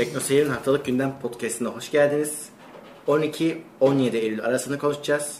TeknoSeyir'in haftalık gündem podcast'ine hoş geldiniz. 12-17 Eylül arasını konuşacağız.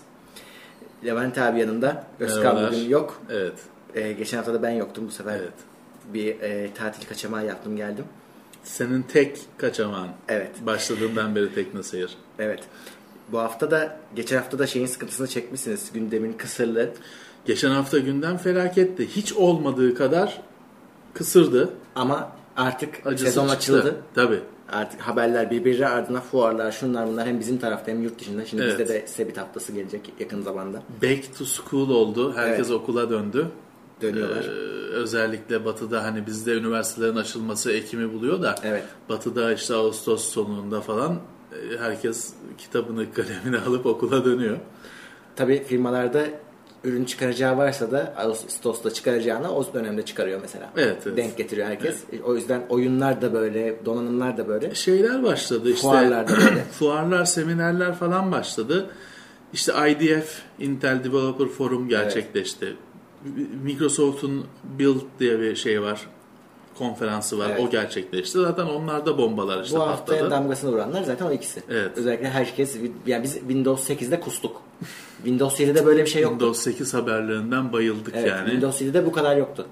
Levent abi yanında. Özkan bugün yok. Evet. Geçen hafta da ben yoktum bu sefer. Evet. Bir tatil kaçamağı yaptım geldim. Senin tek kaçamağın. Evet. Başladığından beri TeknoSeyir. Evet. Bu hafta da, geçen hafta da şeyin sıkıntısını çekmişsiniz. Gündemin kısırlığı. Geçen hafta gündem felaketti. Hiç olmadığı kadar kısırdı. Ama artık Acısı sezon çıktı. açıldı. Tabii. Artık haberler birbiri ardına, fuarlar, şunlar bunlar hem bizim tarafta hem yurt dışında. Şimdi Evet. bizde de Sebit haftası gelecek yakın zamanda. Back to school oldu. Herkes Evet. okula döndü. Dönüyorlar. Özellikle Batı'da hani bizde üniversitelerin açılması Ekim'i buluyor da Evet. Batı'da işte Ağustos sonunda falan herkes kitabını kalemini alıp okula dönüyor. Tabii firmalarda ürün çıkaracağı varsa da Ağustos'ta çıkaracağına o dönemde çıkarıyor mesela. Evet, evet. Denk getiriyor herkes. O yüzden oyunlar da böyle, donanımlar da böyle. Şeyler başladı işte. Fuarlar da böyle. Fuarlar, seminerler falan başladı. İşte IDF, Intel Developer Forum gerçekleşti. Microsoft'un Build diye bir şey var. Konferansı var. Evet. O gerçekleşti. Zaten onlar da bombalar işte Bu haftaya patladı. damgasını vuranlar zaten o ikisi. Evet. Özellikle herkes, yani biz Windows 8'de kustuk. Windows 7'de böyle bir şey yoktu. Windows 8 haberlerinden bayıldık Evet, yani. Windows 7'de bu kadar yoktu.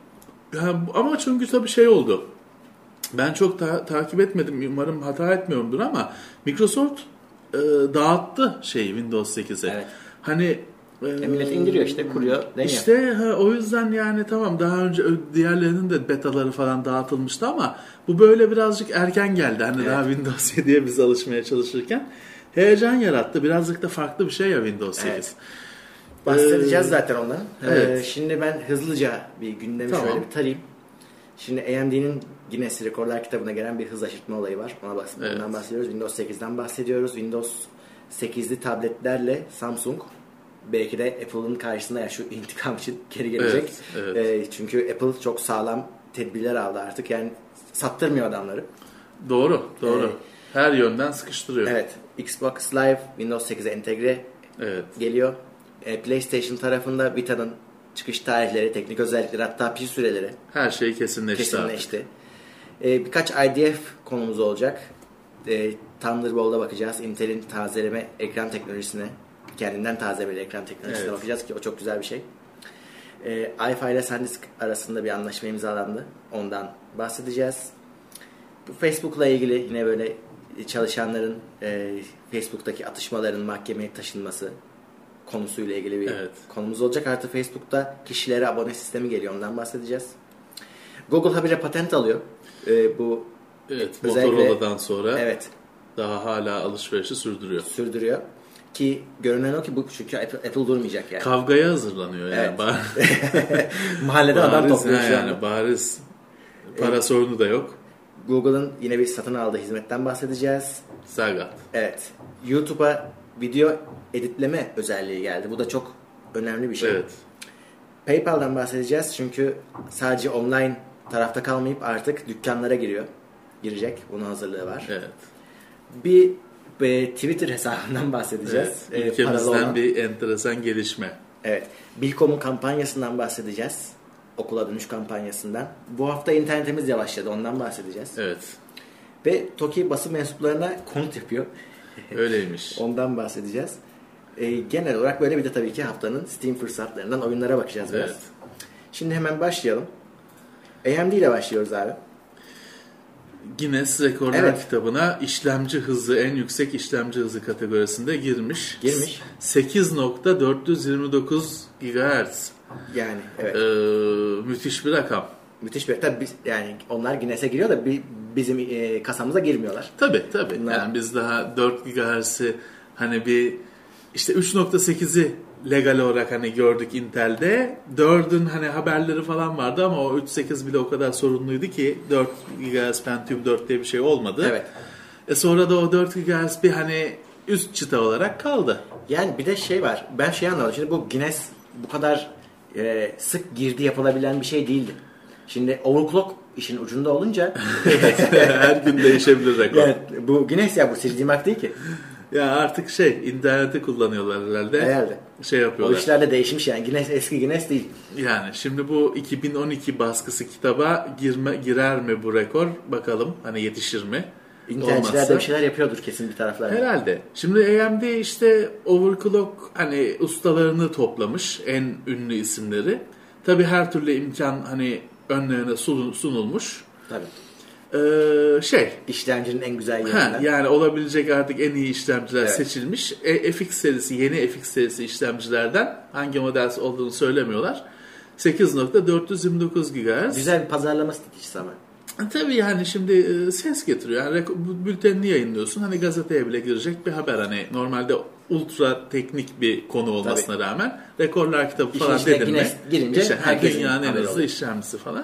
Ya, ama çünkü tabii şey oldu. Ben çok takip etmedim. Umarım hata etmiyorumdur ama Microsoft dağıttı Windows 8'e. Evet. Hani Millet indiriyor işte, kuruyor, deniyor. İşte o yüzden yani tamam, daha önce diğerlerinin de betaları falan dağıtılmıştı ama bu böyle birazcık erken geldi. Hani daha Windows 7'ye biz alışmaya çalışırken heyecan yarattı. Birazcık da farklı bir şey ya Windows 8. Evet. Bahsedeceğiz zaten ondan. Evet. Şimdi ben hızlıca bir gündemi Tamam. şöyle bir tarayayım. Şimdi AMD'nin Guinness Rekorlar kitabına gelen bir hız aşırtma olayı var. Ondan bahsediyoruz. Windows 8'den bahsediyoruz. Windows 8'li tabletlerle Samsung belki de Apple'ın karşısında ya şu intikam için geri gelecek. Evet. Çünkü Apple çok sağlam tedbirler aldı artık. Yani sattırmıyor adamları. Doğru. Her yönden sıkıştırıyor. Evet. Xbox Live Windows 8'e entegre geliyor. PlayStation tarafında Vita'nın çıkış tarihleri, teknik özellikleri, hatta pil süreleri Her şey kesinleşti. Birkaç IDF konumuz olacak. Thunderbolt'a bakacağız. Intel'in tazeleme ekran teknolojisine, kendinden tazelemeli ekran teknolojisine bakacağız ki o çok güzel bir şey. iFi ile SanDisk arasında bir anlaşma imzalandı. Ondan bahsedeceğiz. Bu Facebook'la ilgili yine böyle çalışanların Facebook'taki atışmaların mahkemeye taşınması konusuyla ilgili bir konumuz olacak. Artık Facebook'ta kişilere abone sistemi geliyor. Ondan bahsedeceğiz. Google habire patent alıyor. Bu Motorola'dan sonra daha hala alışverişi sürdürüyor. Ki görünen o ki bu, çünkü Apple durmayacak yani. Kavgaya hazırlanıyor yani. Mahallede adam topluyor şu yani bariz para sorunu da yok. Google'ın yine bir satın aldığı hizmetten bahsedeceğiz. Sagat. Evet. YouTube'a video editleme özelliği geldi. Bu da çok önemli bir şey. Evet. PayPal'dan bahsedeceğiz çünkü sadece online tarafta kalmayıp artık dükkanlara girecek. Bunun hazırlığı var. Evet. Bir Twitter hesabından bahsedeceğiz. Evet. Ülkemizden bir enteresan gelişme. Evet. Bilkom'un kampanyasından bahsedeceğiz. Okula dönüş kampanyasından. Bu hafta internetimiz yavaşladı. Ondan bahsedeceğiz. Evet. Ve TOKİ basın mensuplarına konut yapıyor. Öyleymiş. Ondan bahsedeceğiz. Genel olarak böyle, bir de tabii ki haftanın Steam fırsatlarından oyunlara bakacağız biraz. Evet. Şimdi hemen başlayalım. AMD ile başlıyoruz abi. Guinness Rekorlar kitabına işlemci hızı, en yüksek işlemci hızı kategorisinde girmiş. 8.429 GHz. Yani evet. Müthiş bir rakam. Müthiş bir, tabii yani onlar Guinness'e giriyor da bizim kasamıza girmiyorlar. Tabii. Yani biz daha 4 GHz'i hani bir işte 3.8'i legal olarak hani gördük Intel'de. 4'ün hani haberleri falan vardı ama o 3.8 bile o kadar sorunluydu ki 4 GHz Pentium 4 diye bir şey olmadı. Evet. Sonra da o 4 GHz bir hani üst çıta olarak kaldı. Yani bir de şey var. Ben anlamadım. Şimdi bu Guinness bu kadar sık girdi yapılabilen bir şey değildi. Şimdi overclock işin ucunda olunca her gün değişebilir rekor. Yani bu Guinness ya, bu CD Mark değil ki. Ya artık interneti kullanıyorlar herhalde. Herhalde. Yapıyorlar. O işler de değişmiş yani. Guinness eski Guinness değil. Yani şimdi bu 2012 baskısı kitaba girer mi bu rekor? Bakalım hani yetişir mi? İntercihler de bir şeyler yapıyordur kesin bir taraflarda. Herhalde. Şimdi AMD işte overclock hani ustalarını toplamış, en ünlü isimleri. Tabii her türlü imkan hani önlerine sunulmuş. Tabii. İşlemcinin en güzel yerinden. Yani olabilecek artık en iyi işlemciler seçilmiş. FX serisi, yeni FX serisi işlemcilerden hangi model olduğunu söylemiyorlar. 8.429 GHz. Güzel bir pazarlama stratejisi ama. Tabii yani şimdi ses getiriyor. Yani bültenini yayınlıyorsun. Hani gazeteye bile girecek bir haber. Hani normalde ultra teknik bir konu olmasına rağmen rekorlar kitabı falan dedin mi? Girince işte dünyanın en hızlı işlemcisi falan.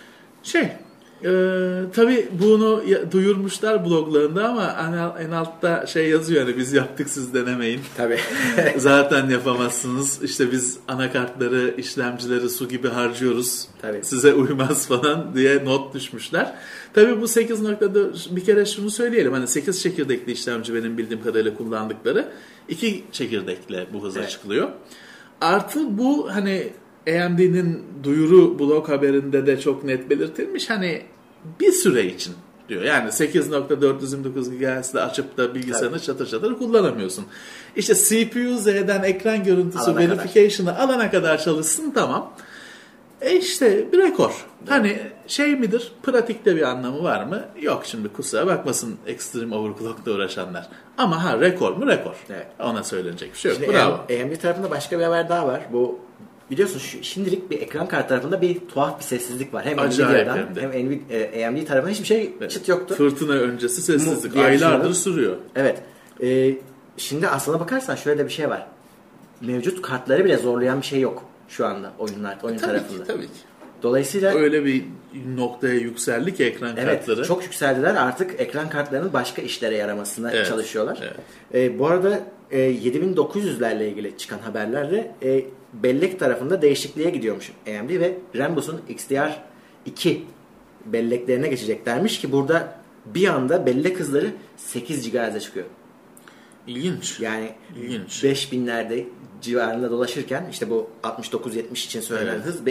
Tabii bunu duyurmuşlar bloglarında ama en altta yazıyor hani biz yaptık siz denemeyin. Tabii. Zaten yapamazsınız. İşte biz anakartları, işlemcileri su gibi harcıyoruz. Tabii. Size uymaz falan diye not düşmüşler. Tabii bu 8.4 bir kere şunu söyleyelim. Hani 8 çekirdekli işlemci benim bildiğim kadarıyla kullandıkları 2 çekirdekle bu hıza çıkılıyor. Artı bu hani AMD'nin duyuru blog haberinde de çok net belirtilmiş. Hani bir süre için diyor. Yani 8.429 GHz'de açıp da bilgisayarını çatır çatır kullanamıyorsun. İşte CPU Z'den ekran görüntüsü verification'ı alana kadar çalışsın, tamam. İşte bir rekor. Hani midir? Pratikte bir anlamı var mı? Yok, şimdi kusura bakmasın Extreme Overclock'ta uğraşanlar. Ama rekor mu? Rekor. Evet. Ona söylenecek bir şey yok. Şimdi bravo. AMD tarafında başka bir haber daha var. Bu biliyorsun şimdilik bir ekran kartı tarafında bir tuhaf bir sessizlik var. Hem Nvidia'dan hem AMD tarafında hiçbir şey çıt yoktu. Fırtına öncesi sessizlik. Aylardır sürüyor. Evet. Şimdi aslına bakarsan şöyle de bir şey var. Mevcut kartları bile zorlayan bir şey yok şu anda oyun tarafında. Tabii ki. Dolayısıyla öyle bir noktaya yükseldi ki ekran kartları. Evet, çok yükseldiler. Artık ekran kartlarının başka işlere yaramasına çalışıyorlar. Evet. Bu arada 7900'lerle ilgili çıkan haberlerde bellek tarafında değişikliğe gidiyormuş AMD ve Rambus'un XDR2 belleklerine geçeceklermiş ki burada bir anda bellek hızları 8 GHz'e çıkıyor. İlginç. Yani 5000'lerde civarında dolaşırken işte bu 69-70 için söylenen hız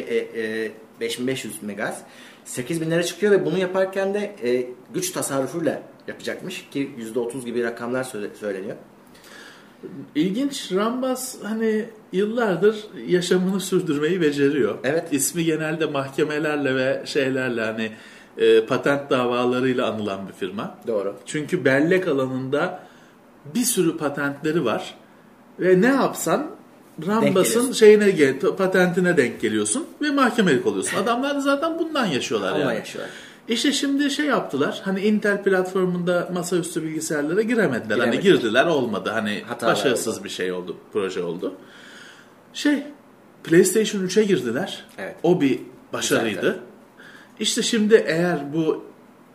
5500 MHz 8000'lere çıkıyor ve bunu yaparken de güç tasarrufuyla yapacakmış ki %30 gibi rakamlar söyleniyor. İlginç. Rambus hani yıllardır yaşamını sürdürmeyi beceriyor. Evet. İsmi genelde mahkemelerle ve hani patent davalarıyla anılan bir firma. Doğru. Çünkü bellek alanında bir sürü patentleri var ve ne yapsan Rambus'un patentine denk geliyorsun ve mahkemelik oluyorsun. Adamlar zaten bundan yaşıyorlar yani. Yaşıyorlar. İşte şimdi yaptılar. Hani Intel platformunda masaüstü bilgisayarlara giremediler. Hani girdiler, olmadı. Hani başarısız oldu. Bir şey oldu, proje oldu. PlayStation 3'e girdiler. Evet. O bir başarıydı. İşte şimdi eğer bu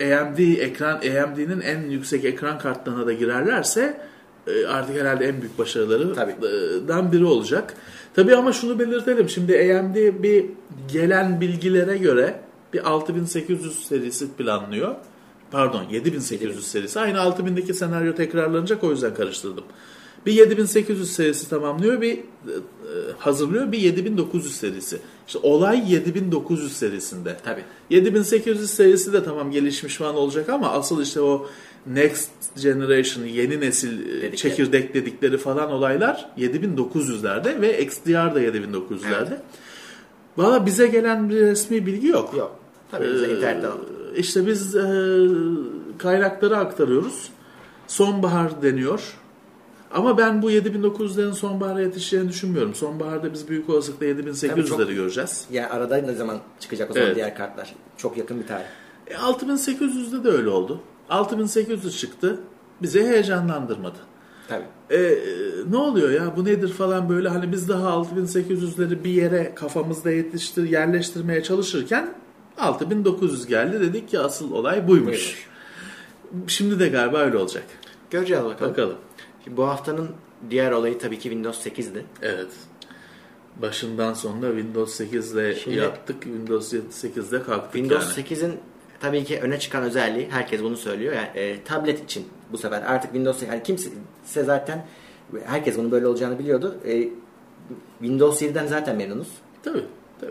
AMD'nin en yüksek ekran kartlarına da girerlerse artık herhalde en büyük başarılarından biri olacak. Tabii ama şunu belirtelim. Şimdi AMD bir gelen bilgilere göre bir 6800 serisi planlıyor. Pardon, 7800 serisi. Aynı 6000'deki senaryo tekrarlanacak, o yüzden karıştırdım. Bir 7800 serisi tamamlıyor, bir hazırlıyor, bir 7900 serisi. İşte olay 7900 serisinde. Tabii. 7800 serisi de tamam gelişmiş falan olacak ama asıl işte o Next Generation, yeni nesil çekirdek dedikleri falan olaylar 7900'lerde ve XDR da 7900'lerde. Evet. Valla bize gelen bir resmi bilgi yok. Yok. Tabii bize internetten aldık. İşte biz kaynakları aktarıyoruz. Sonbahar deniyor. Ama ben bu 7900'lerin sonbahara yetişeceğini düşünmüyorum. Sonbaharda biz büyük olasılıkla 7800'leri göreceğiz. Yani arada ne zaman çıkacak o zaman diğer kartlar? Çok yakın bir tarih. 6800'de de öyle oldu. 6800 çıktı. Bize heyecanlandırmadı. Tabii. Ne oluyor ya, bu nedir falan böyle, hani biz daha 6800'leri bir yere kafamızda yerleştirmeye çalışırken 6900 geldi, dedik ki asıl olay buymuş. Şimdi de galiba öyle olacak. Göreceğiz bakalım. Şimdi bu haftanın diğer olayı tabii ki Windows 8'di. Evet. Başından sonuna Windows 8'le yattık, Windows 8'de kalktık. Windows 8'in tabii ki öne çıkan özelliği, herkes bunu söylüyor. Yani tablet için bu sefer artık Windows, yani kimse zaten herkes bunun böyle olacağını biliyordu. Windows 7'den zaten memnunuz. Tabii.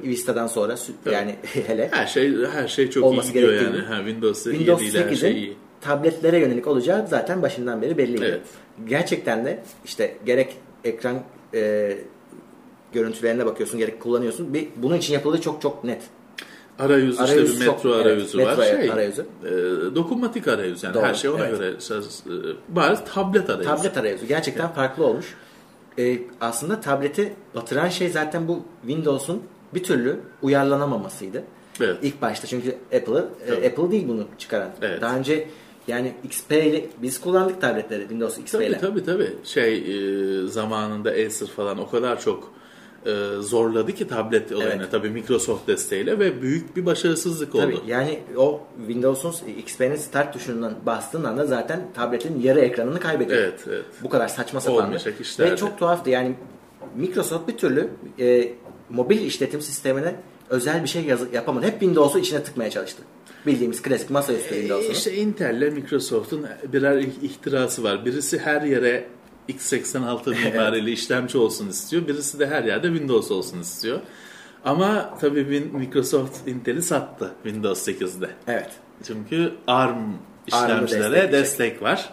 Vista'dan sonra yani hele her şey çok iyi gidiyor yani. Windows 7 ile her şey iyi. tabletlere yönelik olacağı zaten başından beri belliydi. Evet. Gerçekten de işte gerek ekran görüntülerine bakıyorsun, gerek kullanıyorsun. Bunun için yapıldığı çok çok net. Arayüz işte bir metro çok, arayüzü evet, var. Metro arayüzü. Dokunmatik arayüz yani. Doğru, Her şey ona göre. Bari tablet arayüzü. Tablet arayüzü. Gerçekten farklı olmuş. Aslında tableti batıran şey zaten bu Windows'un bir türlü uyarlanamamasıydı. Evet. İlk başta çünkü Apple değil bunu çıkaran. Evet. Daha önce yani XP ile biz kullandık tabletleri Windows XP ile. Tabii. Zamanında Acer falan o kadar çok zorladı ki tablet olayını. Evet. Tabii Microsoft desteğiyle ve büyük bir başarısızlık oldu. Tabii yani o Windows'un XP'nin start tuşundan bastığın anda zaten tabletin yarı ekranını kaybediyor. Evet. Bu kadar saçma sapan. Ve çok tuhaftı yani Microsoft bir türlü mobil işletim sistemine özel bir şey yapamadı. Hep Windows'u içine tıkmaya çalıştı. Bildiğimiz klasik masaüstü Windows'u. İşte Intel'le Microsoft'un birer ihtirası var. Birisi her yere x86 mimarili işlemci olsun istiyor. Birisi de her yerde Windows olsun istiyor. Ama tabii Microsoft Intel'i sattı Windows 8'de. Evet. Çünkü ARM işlemcilere destek var.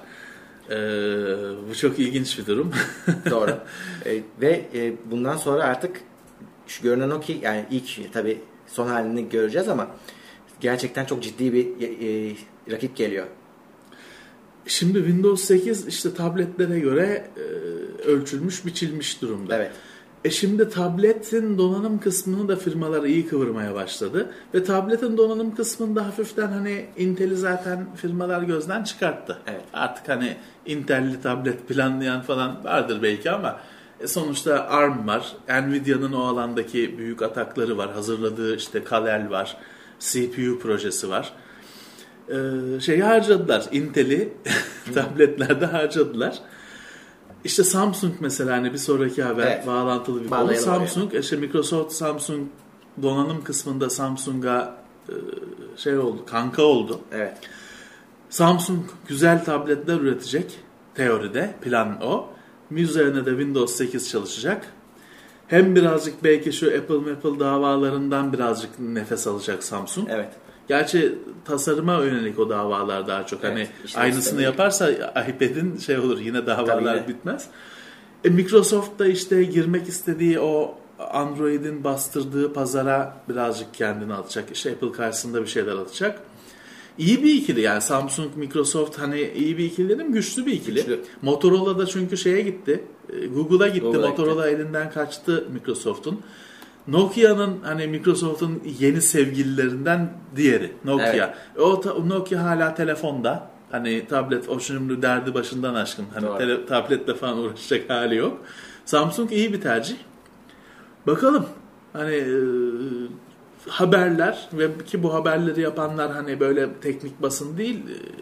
Bu çok ilginç bir durum. Doğru. Ve bundan sonra artık şu görünen o ki yani ilk tabii son halini göreceğiz ama gerçekten çok ciddi bir rakip geliyor. Şimdi Windows 8 işte tabletlere göre ölçülmüş, biçilmiş durumda. Evet. Şimdi tabletin donanım kısmını da firmalar iyi kıvırmaya başladı. Ve tabletin donanım kısmında hafiften hani Intel'i zaten firmalar gözden çıkarttı. Evet. Artık hani Intel'li tablet planlayan falan vardır belki ama sonuçta ARM var. Nvidia'nın o alandaki büyük atakları var. Hazırladığı işte Kal-El var. CPU projesi var. Harcadılar. Intel'i tabletlerde harcadılar. İşte Samsung mesela hani bir sonraki haber bağlantılı bir konu. Samsung, Microsoft Samsung donanım kısmında Samsung'a oldu, kanka oldu. Evet. Samsung güzel tabletler üretecek teoride, plan o. Üzerine de Windows 8 çalışacak. Hem birazcık belki şu Apple davalarından birazcık nefes alacak Samsung. Evet. Gerçi tasarıma yönelik o davalar daha çok. Hani aynısını yaparsa iPad'in olur yine davalar bitmez. Microsoft da işte girmek istediği o Android'in bastırdığı pazara birazcık kendini atacak. İşte Apple karşısında bir şeyler atacak. İyi bir ikili yani Samsung, Microsoft hani iyi bir ikili dedim, güçlü bir ikili. Güçlü. Motorola da çünkü gitti. Google'a gitti. Motorola elinden kaçtı Microsoft'un. Nokia'nın hani Microsoft'un yeni sevgililerinden diğeri Nokia. Evet. O Nokia hala telefonda. Hani tablet o şimdi derdi başından aşkın. Hani tabletle falan uğraşacak hali yok. Samsung iyi bir tercih. Bakalım. Hani haberler ve ki bu haberleri yapanlar hani böyle teknik basın değil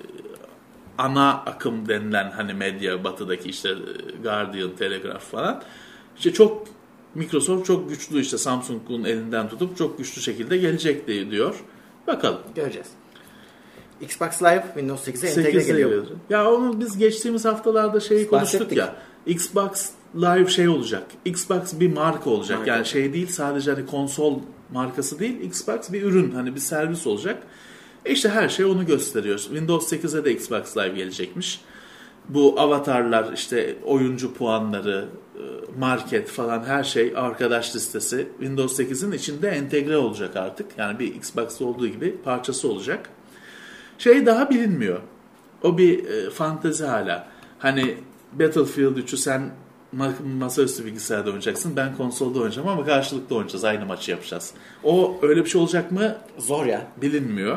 ana akım denilen hani medya batıdaki işte Guardian, Telegraph falan. İşte Microsoft çok güçlü işte Samsung'un elinden tutup çok güçlü şekilde gelecek diyor. Bakalım. Göreceğiz. Xbox Live Windows 8'e entegre geliyor. Ya onu biz geçtiğimiz haftalarda konuştuk ya. Xbox Live olacak. Xbox bir marka olacak. Yani değil sadece hani konsol markası değil. Xbox bir ürün hani bir servis olacak. İşte her şey onu gösteriyor. Windows 8'e de Xbox Live gelecekmiş. Bu avatarlar işte oyuncu puanları, market falan her şey arkadaş listesi Windows 8'in içinde entegre olacak artık. Yani bir Xbox'ta olduğu gibi parçası olacak. Daha bilinmiyor. O bir fantezi hala. Hani Battlefield 3'ü sen masaüstü bilgisayarda oynayacaksın. Ben konsolda oynayacağım ama karşılıklı oynayacağız. Aynı maçı yapacağız. O öyle bir şey olacak mı? Zor ya. Bilinmiyor.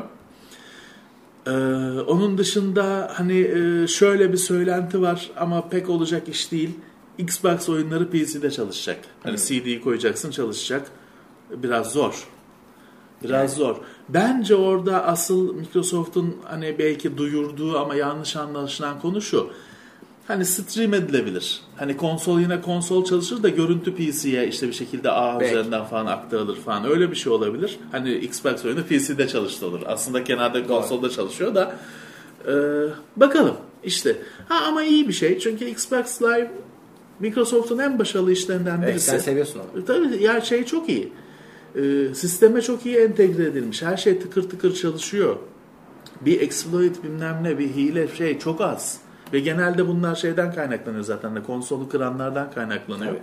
Onun dışında hani şöyle bir söylenti var ama pek olacak iş değil. Xbox oyunları PC'de çalışacak. Hani CD'yi koyacaksın çalışacak. Biraz zor. Zor. Bence orada asıl Microsoft'un hani belki duyurduğu ama yanlış anlaşılan konu şu. Hani stream edilebilir. Hani yine konsol çalışır da görüntü PC'ye işte bir şekilde üzerinden falan aktarılır falan. Öyle bir şey olabilir. Hani Xbox oyunu PC'de çalıştırılır. Aslında genelde konsolda çalışıyor da bakalım işte. Ama iyi bir şey. Çünkü Xbox Live Microsoft'un en başarılı işlerinden birisi. Evet, sen seviyorsun onu. Tabii yani çok iyi. Sisteme çok iyi entegre edilmiş. Her şey tıkır tıkır çalışıyor. bir exploit bilmem ne, bir hile çok az. Ve genelde bunlar şeyden kaynaklanıyor zaten de, konsolu kıranlardan kaynaklanıyor.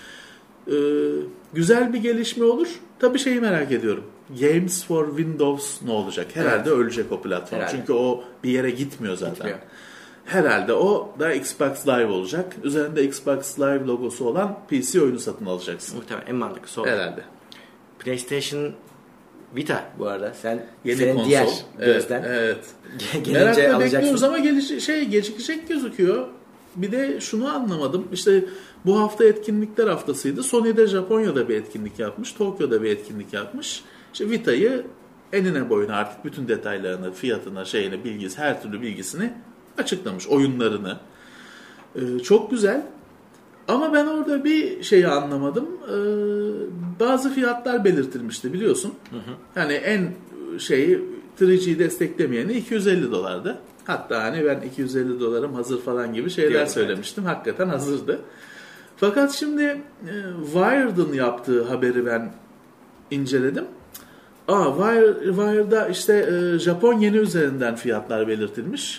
Güzel bir gelişme olur. Tabii şeyi merak ediyorum. Games for Windows ne olacak? Herhalde ölecek o platform. Herhalde. Çünkü o bir yere gitmiyor zaten. Gitmiyor. Herhalde o da Xbox Live olacak. Üzerinde Xbox Live logosu olan PC oyunu satın alacaksın. Muhtemelen en mantıklısı o. Herhalde. PlayStation Vita bu arada. Yeni senin konsol. Diğer gözden. Evet. Merakla bekliyoruz ama gecikecek gözüküyor. Bir de şunu anlamadım. İşte bu hafta etkinlikler haftasıydı. Sony'de Japonya'da bir etkinlik yapmış. Tokyo'da bir etkinlik yapmış. İşte Vita'yı enine boyuna artık bütün detaylarını, fiyatına, bilgisi, her türlü bilgisini açıklamış. Oyunlarını. Çok güzel. Ama ben orada bir şeyi anlamadım. Bazı fiyatlar belirtilmişti biliyorsun. Yani en 3G desteklemeyeni $250'dı. Hatta hani ben $250 hazır falan gibi şeyler söylemiştim. Evet. Hakikaten hazırdı. Fakat şimdi Wired'ın yaptığı haberi ben inceledim. Wired'da işte Japon yeni üzerinden fiyatlar belirtilmiş.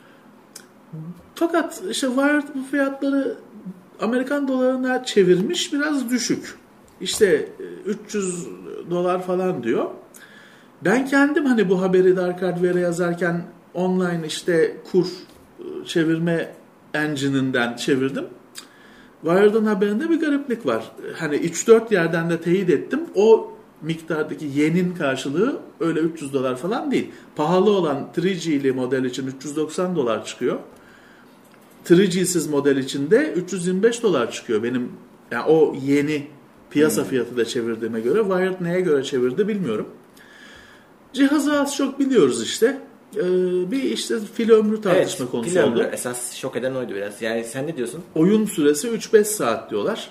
Fakat işte Wired bu fiyatları Amerikan dolarına çevirmiş, biraz düşük. İşte $300 falan diyor. Ben kendim hani bu haberi Dark Hardware'e yazarken online işte kur çevirme engine'inden çevirdim. Wired'ın haberinde bir gariplik var. Hani 3-4 yerden de teyit ettim. O miktardaki yenin karşılığı öyle $300 falan değil. Pahalı olan 3G'li model için $390 çıkıyor. 3G'siz model için de $325 çıkıyor. Benim yani o yeni piyasa fiyatı da çevirdiğime göre. Wired neye göre çevirdi bilmiyorum. Cihazı az çok biliyoruz işte. Bir işte pil ömrü tartışma konusu pil ömrü oldu. Esas şok eden oydu biraz. Yani sen ne diyorsun? Oyun süresi 3-5 saat diyorlar.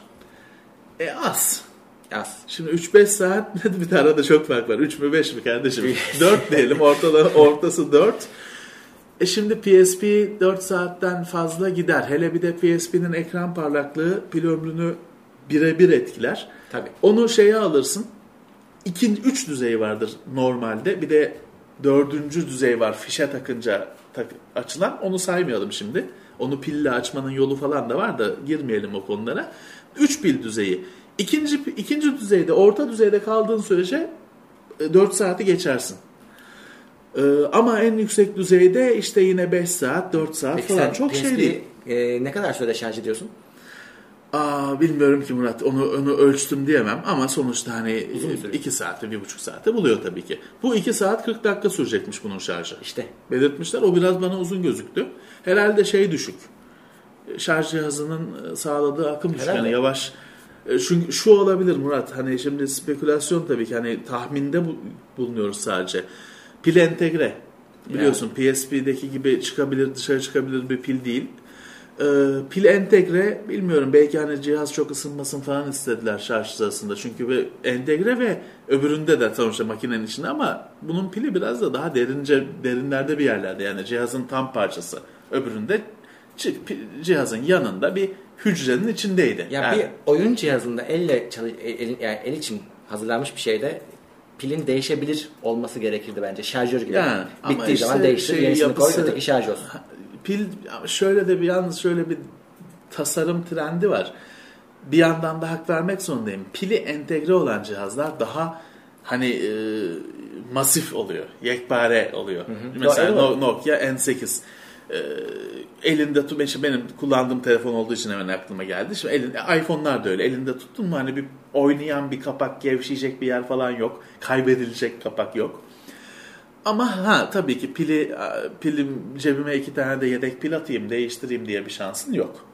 Az. Az. Şimdi 3-5 saat bir de arada çok fark var. 3 mü 5 mi kardeşim? 4 diyelim. Ortası 4. Şimdi PSP 4 saatten fazla gider. Hele bir de PSP'nin ekran parlaklığı pil ömrünü birebir etkiler. Tabii. Onu alırsın. 3 düzey vardır normalde. Bir de 4. düzey var fişe takınca açılan. Onu saymayalım şimdi. Onu açmanın yolu falan da var da girmeyelim o konulara. 3 pil düzeyi. İkinci düzeyde, orta düzeyde kaldığın sürece 4 saati geçersin. Ama en yüksek düzeyde işte yine 5 saat, 4 saat peki falan. Çok PSP, değil. Ne kadar sürede şarj ediyorsun? Bilmiyorum ki Murat. Onu ölçtüm diyemem ama sonuçta hani 2 saati, 1,5 saati buluyor tabii ki. Bu 2 saat 40 dakika sürecekmiş bunun şarjı. İşte. Belirtmişler. O biraz bana uzun gözüktü. Herhalde düşük. Şarj cihazının sağladığı akım düşük. Yani yavaş. Şu olabilir Murat. Hani şimdi spekülasyon tabii ki. Hani tahminde bulunuyoruz sadece. Pil entegre. Biliyorsun PSP'deki gibi dışarı çıkabilir bir pil değil. Pil entegre, bilmiyorum, belki hani cihaz çok ısınmasın falan istediler şarj sırasında. Çünkü entegre ve öbüründe de sonuçta makinenin içinde, ama bunun pili biraz da daha derinlerde bir yerlerde. Yani cihazın tam parçası. Öbüründe cihazın yanında bir hücrenin içindeydi. Yani bir oyun cihazında el için hazırlanmış bir şeyde pilin değişebilir olması gerekirdi bence. Şarjör gibi. Yani, bittiği zaman değiştir, yenisini koy, öteki şarj olsun. Pil yalnız şöyle bir tasarım trendi var. Bir yandan da hak vermek zorundayım. Pili entegre olan cihazlar daha hani masif oluyor. Yekpare oluyor. Mesela Nokia N8. Elinde benim kullandığım telefon olduğu için hemen aklıma geldi. Şimdi iPhone'lar da öyle. Elinde tuttun mu hani bir oynayan bir kapak, gevşeyecek bir yer falan yok. Kaybedilecek kapak yok. Ama tabii ki pilim cebime 2 tane de yedek pil atayım, değiştireyim diye bir şansın yok.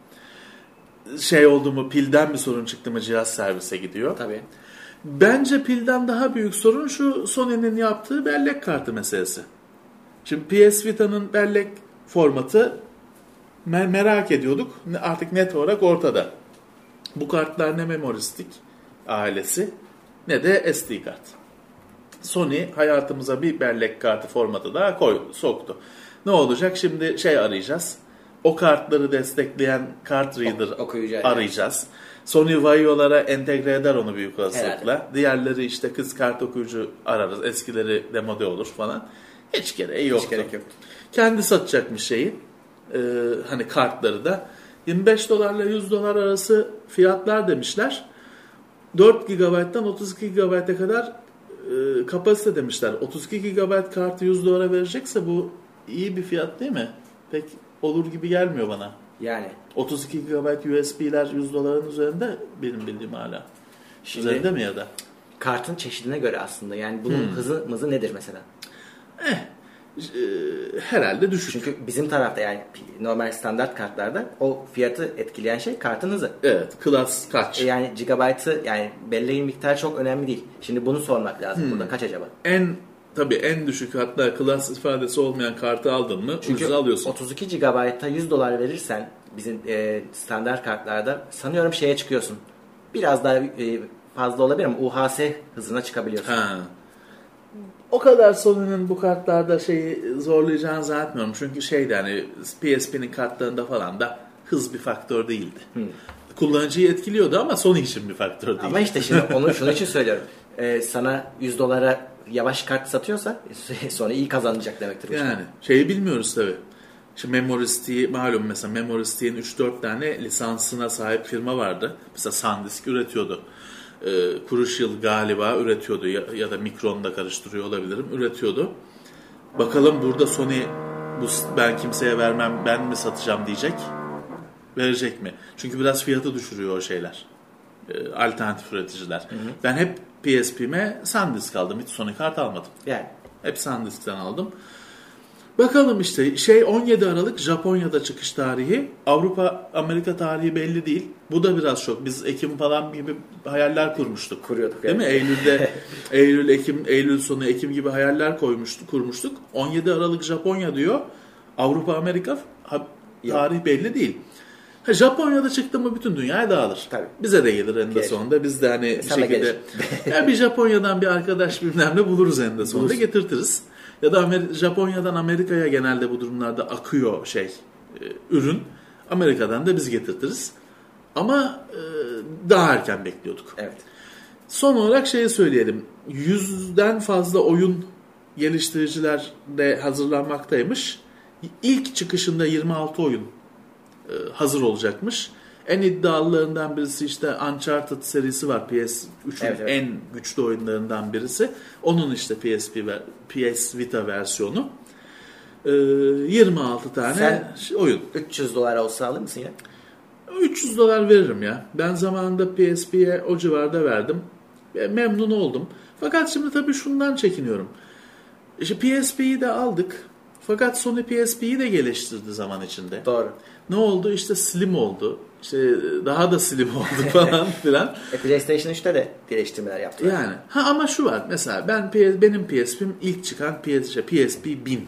Oldu mu, pilden bir sorun çıktı mı cihaz servise gidiyor. Tabii. Bence pilden daha büyük sorun şu Sony'nin yaptığı bellek kartı meselesi. Şimdi PS Vita'nın bellek formatı merak ediyorduk. Artık net olarak ortada. Bu kartlar ne memory stick ailesi ne de SD kart. Sony hayatımıza bir bellek kartı formatı daha soktu. Ne olacak? Şimdi arayacağız. O kartları destekleyen kart reader arayacağız. Sony Vaio'lara entegre eder onu büyük olasılıkla. Diğerleri işte kız kart okuyucu ararız. Eskileri demode olur falan. Hiç gereği yoktu. Hiç gerek yoktu. Kendi satacakmış şeyi. Hani kartları da. $25 ile $100 arası fiyatlar demişler. 4 GB'dan 32 GB'e kadar kapasite demişler. 32 GB kartı $100 verecekse bu iyi bir fiyat değil mi? Pek olur gibi gelmiyor bana. Yani. 32 GB USB'ler $100'ın üzerinde benim bildiğim hala. Şimdi, üzerinde mi ya da? Kartın çeşidine göre aslında. Yani bunun hızı nedir mesela? Herhalde düşük. Çünkü bizim tarafta yani normal standart kartlarda o fiyatı etkileyen şey kartın hızı. Evet. Class kaç? Yani gigabaytı yani belleğin miktarı çok önemli değil. Şimdi bunu sormak lazım burada. Kaç acaba? Tabii en düşük hatta class ifadesi olmayan kartı aldın mı ucuza alıyorsun. 32 GB'a $100 verirsen bizim standart kartlarda sanıyorum şeye çıkıyorsun. Biraz daha fazla olabilir ama UHS hızına çıkabiliyorsun. Ha. O kadar Sony'nin bu kartlarda şeyi zorlayacağını zannetmiyorum. Çünkü şeydi hani PSP'nin kartlarında falan da hız bir faktör değildi. Kullanıcıyı etkiliyordu ama Sony için bir faktör değildi. Ama işte şimdi şunun için söylüyorum. Sana $100 yavaş kart satıyorsa sonra iyi kazanacak demektir. Yani şeyi bilmiyoruz tabii. Şimdi Memory Stick'i malum mesela Memory Stick'in 3-4 tane lisansına sahip firma vardı. Mesela SanDisk üretiyordu. Crucial galiba üretiyordu ya da Micron'da karıştırıyor olabilirim. Üretiyordu. Bakalım burada Sony ben kimseye vermem ben mi satacağım diyecek. Verecek mi? Çünkü biraz fiyatı düşürüyor o şeyler. Alternatif üreticiler. Ben hep PSP'me SanDisk aldım. Hiç Sony kart almadım. Yani. Hep SanDisk'ten aldım. Bakalım işte 17 Aralık Japonya'da çıkış tarihi. Avrupa, Amerika tarihi belli değil. Bu da biraz şok. Biz Ekim falan gibi hayaller kurmuştuk. Kuruyorduk. Değil mi? Eylül sonu Ekim gibi hayaller kurmuştuk. 17 Aralık Japonya diyor. Avrupa, Amerika tarih belli değil. Japonya'da çıktı mı bütün dünyaya dağılır. Tabii. Bize de gelir eninde sonunda. Biz de hani bir şekilde bir Japonya'dan bir arkadaş bilmem ne buluruz eninde sonunda getirtiriz. Ya da Japonya'dan Amerika'ya genelde bu durumlarda akıyor ürün. Amerika'dan da biz getirtiriz. Ama daha erken bekliyorduk. Evet. Son olarak söyleyelim. 100'den fazla oyun geliştiriciler de hazırlanmaktaymış. İlk çıkışında 26 oyun hazır olacakmış. En iddialılarından birisi işte Uncharted serisi var. PS3'ün en güçlü oyunlarından birisi. Onun işte PS Vita versiyonu. 26 tane oyun. $300 olsa alır mısın ya? $300 veririm ya. Ben zamanında PSP'ye o civarda verdim. Memnun oldum. Fakat şimdi tabii şundan çekiniyorum. İşte PSP'yi de aldık. Fakat Sony PSP'yi de geliştirdi zaman içinde. Doğru. Ne oldu? İşte slim oldu. İşte daha da slim oldu falan filan. PlayStation 3'te de geliştirmeler yaptılar. Yani. Ama şu var. Mesela benim PSP'm ilk çıkan PSP 1000.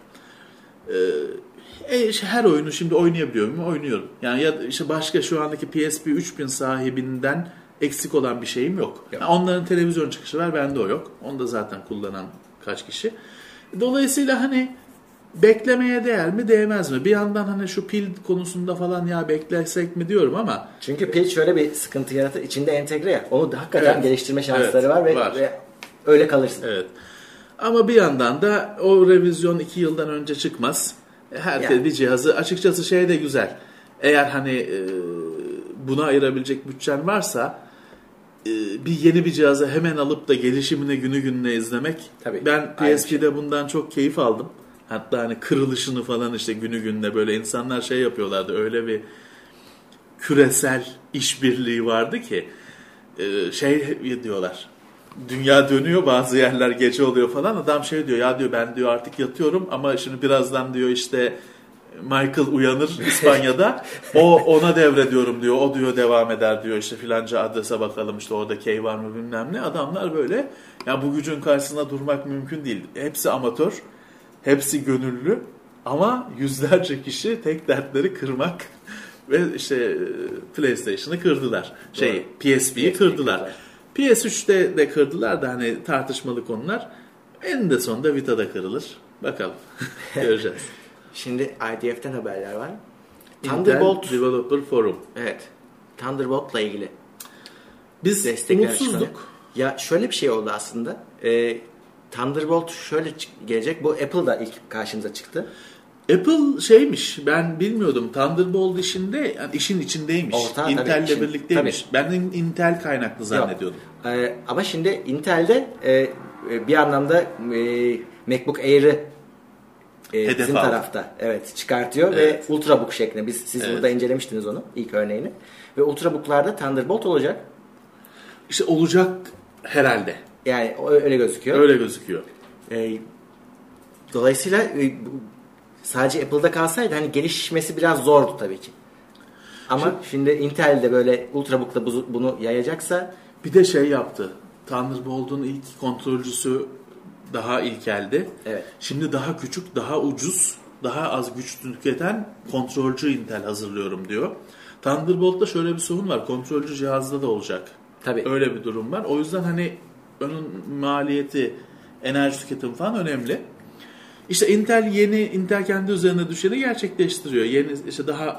Her oyunu şimdi oynayabiliyor muyum? Oynuyorum. Yani ya işte başka şu andaki PSP 3000 sahibinden eksik olan bir şeyim yok. Yani onların televizyon çıkışı var. Bende o yok. Onu da zaten kullanan kaç kişi. Dolayısıyla hani beklemeye değer mi değmez mi? Bir yandan şu pil konusunda falan ya beklesek mi diyorum ama. Çünkü pil şöyle bir sıkıntı yaratır. İçinde entegre ya. Onu da hakikaten geliştirme şansları var ve öyle kalırsın. Evet. Ama bir yandan da o revizyon 2 yıldan önce çıkmaz. Herkes bir cihazı açıkçası de güzel. Eğer buna ayırabilecek bütçen varsa bir yeni bir cihazı hemen alıp da gelişimini günü gününe izlemek. Tabii, ben PSP'de bundan çok keyif aldım. Hatta kırılışını falan günü gününe böyle insanlar yapıyorlardı. Öyle bir küresel işbirliği vardı ki diyorlar. Dünya dönüyor, bazı yerler gece oluyor falan. Adam diyor ya diyor ben diyor artık yatıyorum ama şimdi birazdan diyor işte Michael uyanır İspanya'da. Ona devrediyorum diyor. O diyor devam eder diyor işte filanca adrese bakalım işte orada key var mı bilmem ne. Adamlar böyle ya bu gücün karşısında durmak mümkün değil. Hepsi amatör. Hepsi gönüllü ama yüzlerce kişi tek dertleri kırmak ve PlayStation'ı kırdılar. PSP'yi kırdılar. PS3'te de kırdılar da tartışmalı konular. Eninde sonunda Vita'da kırılır. Bakalım. Göreceğiz. Şimdi IDF'den haberler var. Thunderbolt Developer Forum. Evet. Thunderbolt'la ilgili. Biz umutsuzduk. Ya şöyle bir şey oldu aslında. Thunderbolt şöyle gelecek. Bu Apple'da ilk karşımıza çıktı. Apple şeymiş, ben bilmiyordum. Thunderbolt işinde, yani işin içindeymiş. Ortağı, Intell'le tabii, birlikteymiş. tabii. Ben Intel kaynaklı zannediyordum. Ama şimdi Intel'de bir anlamda MacBook Air'ı bizim tarafta çıkartıyor ve Ultrabook şeklinde. Siz burada incelemiştiniz onu, ilk örneğini. Ve Ultrabook'larda Thunderbolt olacak. İşte olacak herhalde. Yani öyle gözüküyor. Öyle gözüküyor. Dolayısıyla sadece Apple'da kalsaydı hani gelişmesi biraz zordu tabii ki. Ama şimdi Intel'de böyle Ultrabook'ta bunu yayacaksa, bir de şey yaptı. Thunderbolt'un ilk kontrolcüsü daha ilkeldi. Evet. Şimdi daha küçük, daha ucuz, daha az güç tüketen kontrolcü Intel hazırlıyorum diyor. Thunderbolt'ta şöyle bir sorun var. Kontrolcü cihazda da olacak. Tabii. Öyle bir durum var. O yüzden hani onun maliyeti, enerji tüketimi falan önemli. İşte Intel kendi üzerine düşeni gerçekleştiriyor. Yeni işte daha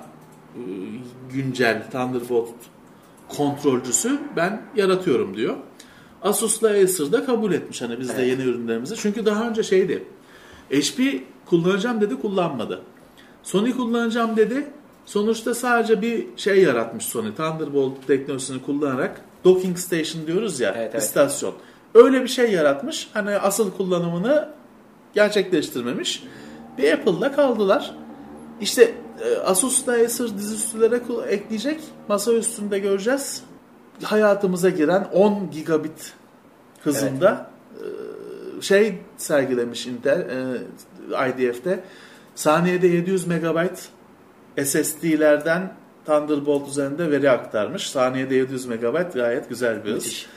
güncel Thunderbolt kontrolcüsü ben yaratıyorum diyor. Asus'la Acer da kabul etmiş hani biz de yeni ürünlerimizi. Çünkü daha önce şeydi. HP kullanacağım dedi, kullanmadı. Sony kullanacağım dedi. Sonuçta sadece bir şey yaratmış Sony. Thunderbolt teknolojisini kullanarak docking station diyoruz ya, istasyon. Öyle bir şey yaratmış. Hani asıl kullanımını gerçekleştirmemiş. Bir Apple'la kaldılar. İşte Asus'la Acer dizüstülere ekleyecek. Masa üstünde göreceğiz. Hayatımıza giren 10 gigabit hızında şey sergilemiş Intel IDF'de. Saniyede 700 MB SSD'lerden Thunderbolt üzerinde veri aktarmış. Saniyede 700 MB gayet güzel bir hız.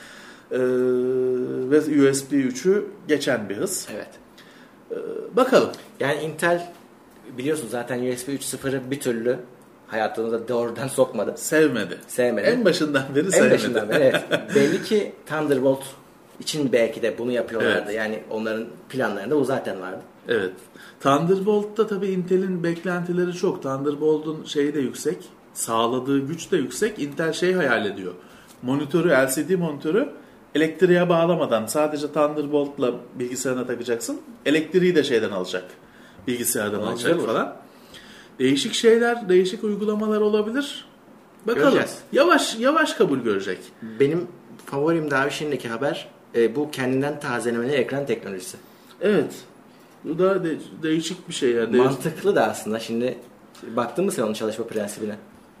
Ve USB 3'ü geçen bir hız. Evet. Bakalım. Yani Intel biliyorsun zaten USB 3.0'ı bir türlü hayatımıza doğrudan sokmadı. Sevmedi. En başından beri sevmedi. En başından beri, evet. Belli ki Thunderbolt için belki de bunu yapıyorlardı. Evet. Yani onların planlarında bu zaten vardı. Evet. Thunderbolt'ta tabii Intel'in beklentileri çok. Thunderbolt'un şeyi de yüksek. Sağladığı güç de yüksek. Intel hayal ediyor. LCD monitörü elektriğe bağlamadan sadece Thunderbolt'la bilgisayarına takacaksın. Elektriği de şeyden alacak. Bilgisayardan alacak falan. Değişik şeyler, değişik uygulamalar olabilir. Bakalım. Göreceğiz. Yavaş kabul görecek. Benim favorim daha şimdiki haber bu kendinden tazelemeli ekran teknolojisi. Evet. Bu da değişik bir şey. Yani. Mantıklı da aslında. Şimdi baktın mı sen onun çalışma prensibine?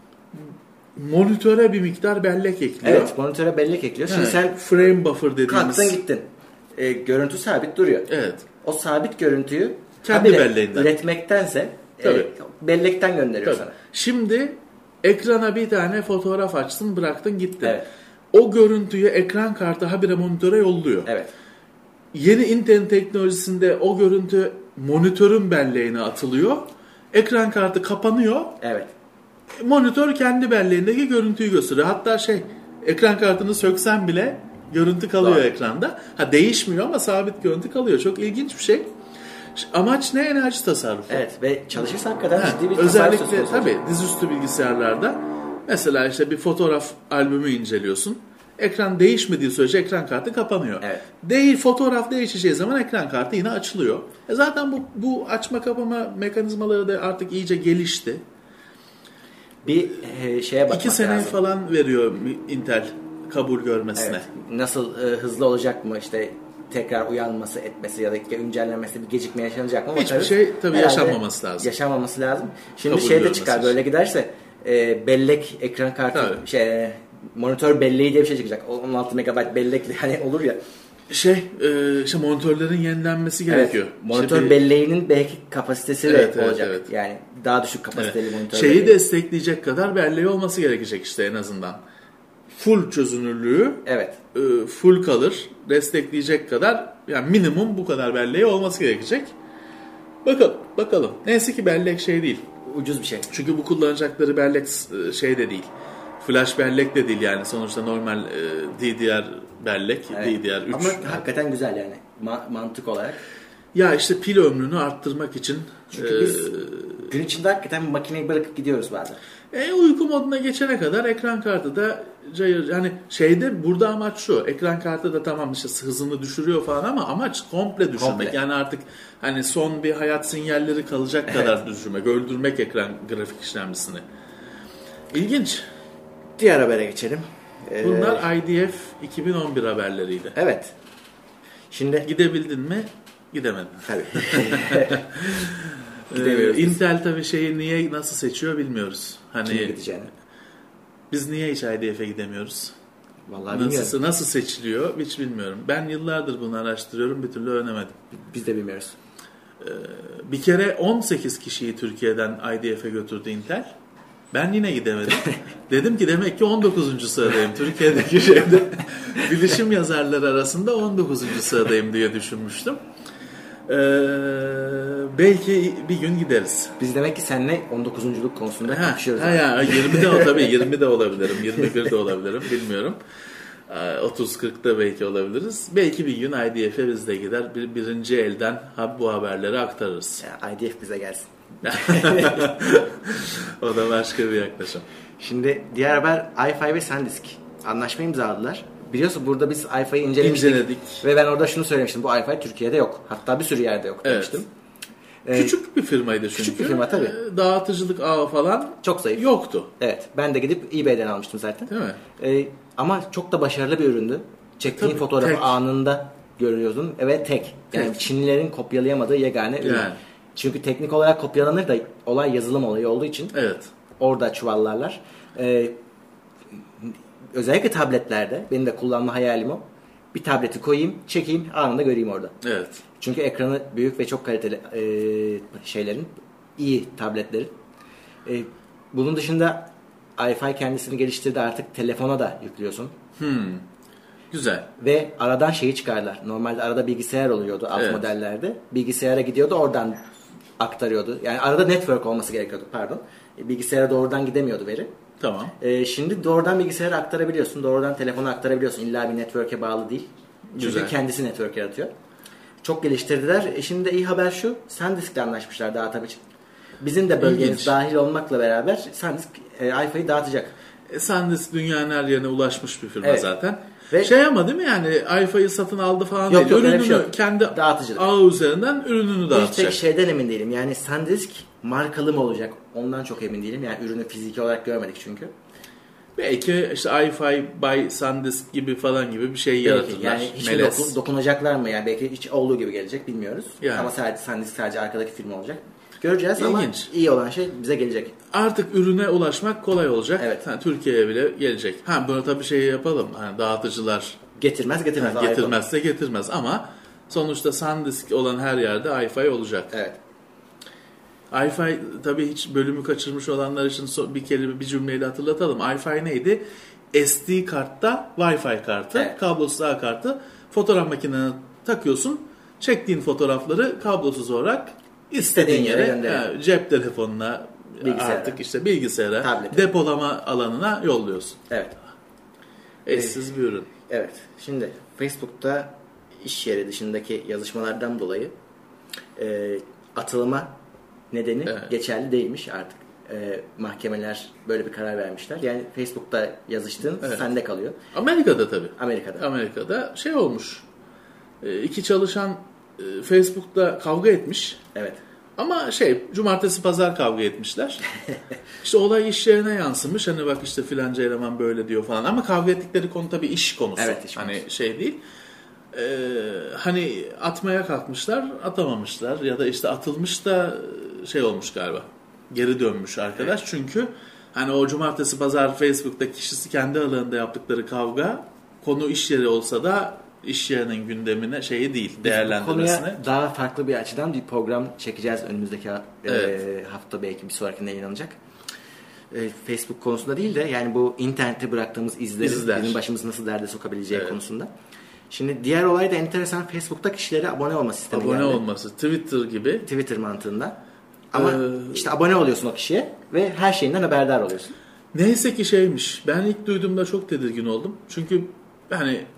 Monitöre bir miktar bellek ekliyor. Evet, monitöre bellek ekliyor. Şimdi sen frame buffer dediğimiz. Kalktın gittin. Görüntü sabit duruyor. Evet. O sabit görüntüyü kendi belleğinden üretmektense bellekten gönderiyor sana. Şimdi ekrana bir tane fotoğraf açtın, bıraktın, gittin. Evet. O görüntüyü ekran kartı habire monitöre yolluyor. Evet. Yeni internet teknolojisinde o görüntü monitörün belleğine atılıyor. Ekran kartı kapanıyor. Evet. Monitör kendi belleğindeki görüntüyü gösteriyor. Hatta ekran kartını söksen bile görüntü kalıyor ekranda. Değişmiyor ama sabit görüntü kalıyor. Çok ilginç bir şey. Amaç ne? Enerji tasarrufu. Evet ve çalışırsa hakikaten ciddi bir tasarruf söz konusu. Özellikle tabii dizüstü bilgisayarlarda mesela bir fotoğraf albümü inceliyorsun. Ekran değişmediği sürece ekran kartı kapanıyor. Evet. Fotoğraf değişeceği zaman ekran kartı yine açılıyor. Zaten bu açma kapama mekanizmaları da artık iyice gelişti. Bir şeye bakmak 2 sene lazım. falan veriyor Intel kabul görmesine. Evet. Nasıl hızlı olacak mı tekrar uyanması etmesi ya da güncellenmesi bir gecikme yaşanacak mı? Hiçbir şey tabii yaşanmaması lazım. Yaşanmaması lazım. Şimdi kabul de çıkar böyle giderse bellek ekran kartı monitör belleği diye bir şey çıkacak. 16 MB bellek olur ya. Monitörlerin yenilenmesi gerekiyor. Evet, monitör belleğinin belki kapasitesi olacak. Evet. Yani daha düşük kapasiteli monitör belleği. Destekleyecek kadar belleği olması gerekecek en azından. Full çözünürlüğü, full color destekleyecek kadar, yani minimum bu kadar belleği olması gerekecek. Bakalım. Neyse ki bellek değil. Ucuz bir şey. Çünkü bu kullanacakları bellek de değil. Flash bellek de değil yani. Sonuçta normal DDR bellek, DDR3. Ama hakikaten güzel yani mantık olarak. Ya pil ömrünü arttırmak için. Çünkü biz gün içinde hakikaten makineyi bırakıp gidiyoruz bazen. Uyku moduna geçene kadar ekran kartı da yani burada amaç şu. Ekran kartı da tamam işte hızını düşürüyor falan ama amaç komple düşürmek. Yani artık hani son bir hayat sinyalleri kalacak kadar düşürmek, öldürmek ekran grafik işlemcisini. İlginç. Diğer habere geçelim. Bunlar IDF 2011 haberleriydi. Evet. Şimdi gidebildin mi? Gidemedim. Tabii. Intel tabii niye nasıl seçiyor bilmiyoruz. Kime gideceğini. Biz niye hiç IDF'e gidemiyoruz? Vallahi bilmiyorum. Nasıl seçiliyor hiç bilmiyorum. Ben yıllardır bunu araştırıyorum, bir türlü öğrenemedim. Biz de bilmiyoruz. Bir kere 18 kişiyi Türkiye'den IDF'e götürdü Intel. Ben yine gidemedim. Dedim ki demek ki 19. sıradayım. Türkiye'deki bilişim yazarları arasında 19. sıradayım diye düşünmüştüm. Belki bir gün gideriz. Biz demek ki seninle 19'unculuk konusunda kapışıyoruz. 20 de olabilirim, 21 de olabilirim, bilmiyorum. 30-40'da belki olabiliriz. Belki bir gün IDF'e biz de gider, birinci elden bu haberleri aktarırız. Ya, IDF bize gelsin. O da başka bir yaklaşım. Şimdi diğer haber iFi ve SanDisk anlaşma imzaladılar. Biliyorsun burada biz iFi'yi inceledik. Ve ben orada şunu söylemiştim. Bu iFi Türkiye'de yok. Hatta bir sürü yerde yok demiştim. Küçük bir firmaydı çünkü. Küçük bir firma tabii. Dağıtıcılık ağı falan çok zayıf. Yoktu. Evet. Ben de gidip eBay'den almıştım zaten. Değil mi? Ama çok da başarılı bir üründü. Çektiğin fotoğrafı anında görüyordun. Evet, tek. Yani Çinlilerin kopyalayamadığı yegane ürün. Yani. Çünkü teknik olarak kopyalanır da olay yazılım olayı olduğu için orada çuvallarlar. Özellikle tabletlerde benim de kullanma hayalim o. Bir tableti koyayım, çekeyim, anında göreyim orada. Evet. Çünkü ekranı büyük ve çok kaliteli iyi tabletlerin. Bunun dışında iFi kendisini geliştirdi, artık telefona da yüklüyorsun. Güzel. Ve aradan çıkardılar. Normalde arada bilgisayar oluyordu alt modellerde. Bilgisayara gidiyordu, oradan aktarıyordu. Yani arada network olması gerekiyordu, pardon. Bilgisayara doğrudan gidemiyordu veri. Tamam. Şimdi doğrudan bilgisayara aktarabiliyorsun. Doğrudan telefona aktarabiliyorsun. İlla bir network'e bağlı değil. Çünkü Güzel. Kendisi network yaratıyor. Çok geliştirdiler. Şimdi de iyi haber şu. SanDisk'le anlaşmışlar dağıtım için. Bizim de bölgemiz dahil olmakla beraber SanDisk iFi'yi dağıtacak. SanDisk dünyanın her yerine ulaşmış bir firma zaten. Ve ama değil mi yani iFi'yi satın aldı falan yok, değil. Ürününü yok. Kendi ağı üzerinden ürününü dağıtacak. Tek şeyden emin değilim. Yani SanDisk markalı mı olacak? Ondan çok emin değilim. Yani ürünü fiziki olarak görmedik çünkü. Belki işte iFi by SanDisk gibi falan gibi bir şey yaratırlar. Yani hiç dokunacaklar mı? Yani belki hiç olduğu gibi gelecek, bilmiyoruz. Yani. Ama SanDisk sadece arkadaki firma olacak. Göreceğiz ama iyi olan şey bize gelecek. Artık ürüne ulaşmak kolay olacak. Evet. Türkiye'ye bile gelecek. Bunu tabii yapalım. Dağıtıcılar getirmezse getirmez ama sonuçta SanDisk olan her yerde iFi olacak. Evet. iFi tabii hiç bölümü kaçırmış olanlar için bir cümleyle hatırlatalım. iFi neydi? SD kartta Wi-Fi kartı, kablosuz ağ kartı. Fotoğraf makinene takıyorsun. Çektiğin fotoğrafları kablosuz olarak istediğin yere cep telefonuna, artık bilgisayara, tablete, depolama alanına yolluyorsun. Evet. Eşsiz bir ürün. Evet. Şimdi Facebook'ta iş yeri dışındaki yazışmalardan dolayı atılma nedeni geçerli değilmiş artık. Mahkemeler böyle bir karar vermişler. Yani Facebook'ta yazıştığın sende kalıyor. Amerika'da tabii. Amerika'da olmuş. İki çalışan Facebook'ta kavga etmiş. Evet. Ama cumartesi pazar kavga etmişler. Olay iş yerine yansımış. Bak filanca eleman böyle diyor falan. Ama kavga ettikleri konu tabii iş konusu. Evet, iş konusu. Değil. Atmaya kalkmışlar, atamamışlar ya da atılmış da olmuş galiba. Geri dönmüş arkadaş. Evet. Çünkü o cumartesi pazar Facebook'ta kişisi kendi alanında yaptıkları kavga, konu iş yeri olsa da iş yerinin gündemine değil, değerlendirmesine. Bu konuya daha farklı bir açıdan bir program çekeceğiz önümüzdeki hafta, belki bir sonrakinde yayınlanacak. Facebook konusunda değil de yani bu internette bıraktığımız izler. Bizim başımızı nasıl derde sokabileceği konusunda. Şimdi diğer olay da enteresan, Facebook'ta kişilere abone olma sistemi. Abone olması. Twitter gibi. Twitter mantığında. Ama abone oluyorsun o kişiye ve her şeyinden haberdar oluyorsun. Neyse ki ben ilk duyduğumda çok tedirgin oldum. Çünkü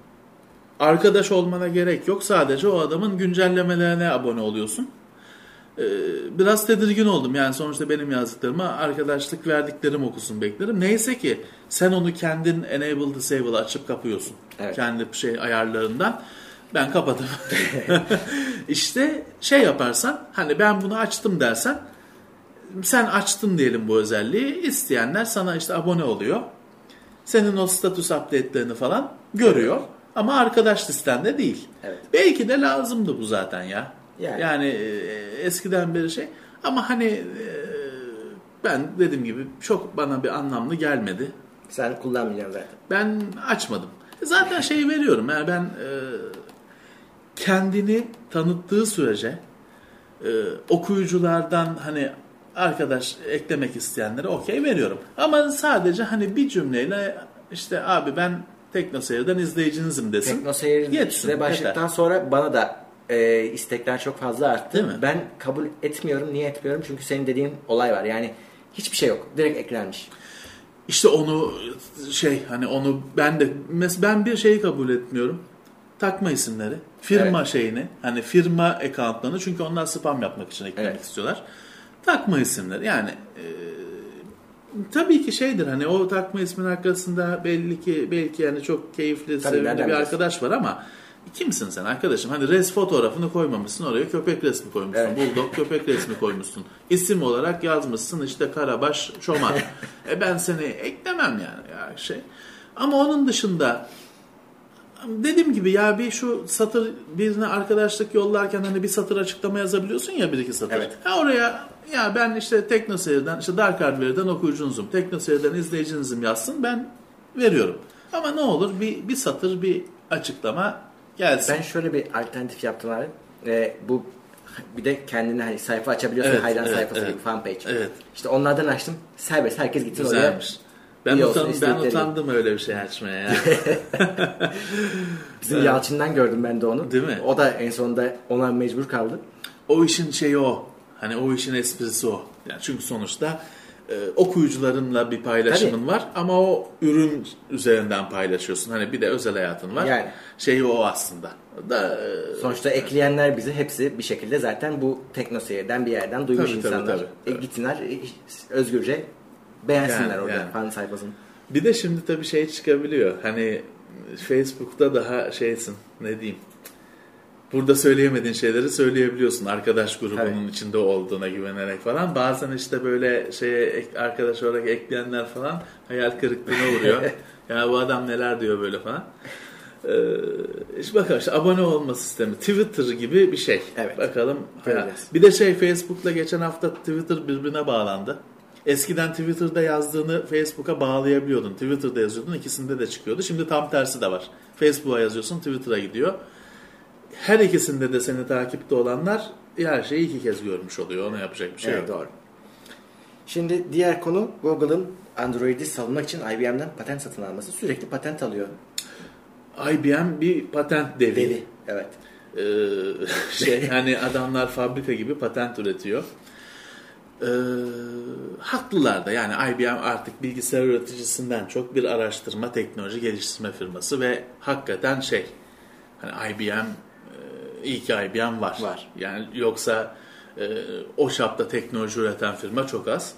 arkadaş olmana gerek yok. Sadece o adamın güncellemelerine abone oluyorsun. Biraz tedirgin oldum. Yani sonuçta benim yazdıklarıma arkadaşlık verdiklerim okusun beklerim. Neyse ki sen onu kendin enable disable açıp kapıyorsun. Evet. Kendi ayarlarından. Ben kapadım. İşte şey yaparsan, hani ben bunu açtım dersen, sen açtın diyelim bu özelliği. İsteyenler sana işte abone oluyor. Senin o status update'lerini falan görüyor. Ama arkadaş listende değil. Evet. Belki de lazımdı bu zaten ya. Yani Eskiden beri şey. Ama hani ben dediğim gibi çok bana bir anlamlı gelmedi. Sen kullanmayacaksın zaten. Ben açmadım. Zaten şeyi veriyorum. Yani ben kendini tanıttığı sürece okuyuculardan hani arkadaş eklemek isteyenlere okey veriyorum. Ama sadece hani bir cümleyle işte abi ben TeknoSeyir'den izleyicinizim desin. TeknoSeyir'de başladıktan sonra bana da istekler çok fazla arttı. Değil mi? Ben kabul etmiyorum. Niye etmiyorum? Çünkü senin dediğin olay var. Yani hiçbir şey yok. Direkt eklenmiş. İşte onu hani onu ben de mesela ben bir şeyi kabul etmiyorum. Takma isimleri. Firma şeyini. Hani firma accountlarını. Çünkü onlar spam yapmak için eklemek istiyorlar. Takma isimleri. Yani tabii ki şeydir hani o takma ismin arkasında belki yani çok keyifli, sevimli bir arkadaş var ama kimsin sen arkadaşım? Hani res fotoğrafını koymamışsın oraya, köpek resmi koymuşsun. Evet. Bulldog köpek resmi koymuşsun. İsim olarak yazmışsın işte Karabaş Şoman. Ben seni eklemem yani ya şey. Ama onun dışında dediğim gibi ya bir şu satır birine arkadaşlık yollarken hani bir satır açıklama yazabiliyorsun ya bir iki satır. Evet. Oraya ya ben işte TeknoSeyir'den işte Dark Hardware'den okuyucunuzum. TeknoSeyir'den izleyicinizim yazsın ben veriyorum. Ama ne olur bir satır bir açıklama gelsin. Ben şöyle bir alternatif yaptım abi. Bu bir de kendine hani sayfa açabiliyorsun. Hayran sayfası gibi fanpage. Evet. İşte onlardan açtım. Serbest herkes gitsin Güzelmiş. oraya. Ben utandım öyle bir şey açmaya ya. Bizim Yalçın'dan gördüm ben de onu. Değil mi? O da en sonunda ona mecbur kaldı. O işin şeyi o. Hani o işin esprisi o. Yani çünkü sonuçta okuyucularınla bir paylaşımın var ama o ürün üzerinden paylaşıyorsun. Hani bir de özel hayatın var. Yani. Şeyi o aslında. Sonuçta ekleyenler bizi hepsi bir şekilde zaten bu TeknoSeyir'den bir yerden duymuş insanlar. Tabii. Gitsinler özgürce beğensinler orada fan sayfasını. Bir de şimdi tabii şey çıkabiliyor. Hani Facebook'ta daha şeysin ne diyeyim. Burada söyleyemediğin şeyleri söyleyebiliyorsun. Arkadaş grubunun içinde olduğuna güvenerek falan. Bazen işte böyle arkadaş olarak ekleyenler falan hayal kırıklığına uğruyor. Ya bu adam neler diyor böyle falan. İşte bakalım işte abone olma sistemi. Twitter gibi bir şey. Evet. Bakalım. Bir de Facebook'la geçen hafta Twitter birbirine bağlandı. Eskiden Twitter'da yazdığını Facebook'a bağlayabiliyordun. Twitter'da yazıyordun. İkisinde de çıkıyordu. Şimdi tam tersi de var. Facebook'a yazıyorsun, Twitter'a gidiyor. Her ikisinde de seni takipte olanlar her şeyi iki kez görmüş oluyor. Ona yapacak bir şey yok. Doğru. Şimdi diğer konu Google'ın Android'i savunmak için IBM'den patent satın alması. Sürekli patent alıyor. IBM bir patent devi. Evet. Hani adamlar fabrika gibi patent üretiyor. Haklılar da yani IBM artık bilgisayar üreticisinden çok bir araştırma teknoloji geliştirme firması ve hakikaten hani IBM iyi ki IBM var. Yani yoksa o çapta teknoloji üreten firma çok az.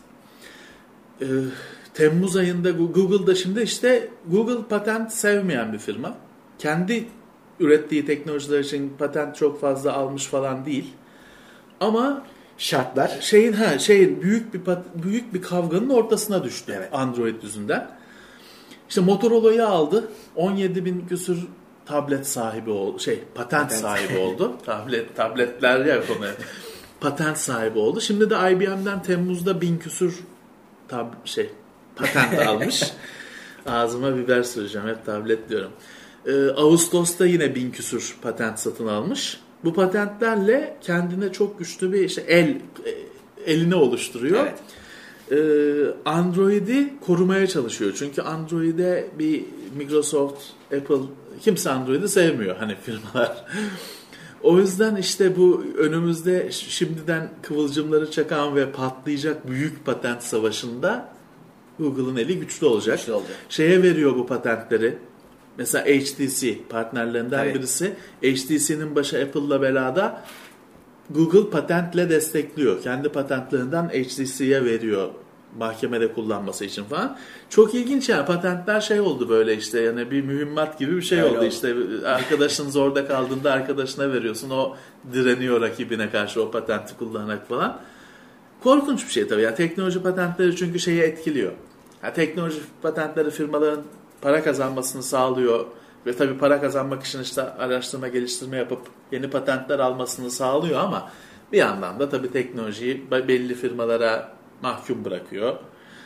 Temmuz ayında Google'da şimdi işte Google patent sevmeyen bir firma. Kendi ürettiği teknolojiler için patent çok fazla almış falan değil. Ama şartlar büyük bir kavganın ortasına düştü. Evet. Android yüzünden. İşte Motorola'yı aldı. 17.000 küsür tablet sahibi oldu. Patent sahibi oldu. Tabletler ya konu. Patent sahibi oldu. Şimdi de IBM'den Temmuz'da 1000 küsür patent almış. Ağzıma biber süreceğim. Hep tablet diyorum. Ağustos'ta yine 1000 küsür patent satın almış. Bu patentlerle kendine çok güçlü bir elini oluşturuyor. Evet. Android'i korumaya çalışıyor. Çünkü Android'e bir Microsoft, Apple kimse Android'i sevmiyor hani firmalar. O yüzden işte bu önümüzde şimdiden kıvılcımları çakan ve patlayacak büyük patent savaşında Google'ın eli güçlü olacak. Şeye veriyor bu patentleri. Mesela HTC partnerlerinden birisi. HTC'nin başı Apple'la belada. Google patentle destekliyor. Kendi patentlerinden HTC'ye veriyor mahkemede kullanması için falan. Çok ilginç yani, patentler şey oldu böyle işte, yani bir mühimmat gibi bir şey öyle oldu. İşte arkadaşın zorda kaldığında arkadaşına veriyorsun, o direniyor rakibine karşı o patenti kullanarak falan. Korkunç bir şey tabii ya, teknoloji patentleri çünkü şeyi etkiliyor. Yani teknoloji patentleri firmaların para kazanmasını sağlıyor ve tabii para kazanmak için işte araştırma geliştirme yapıp yeni patentler almasını sağlıyor, ama bir yandan da tabii teknolojiyi belli firmalara mahkum bırakıyor.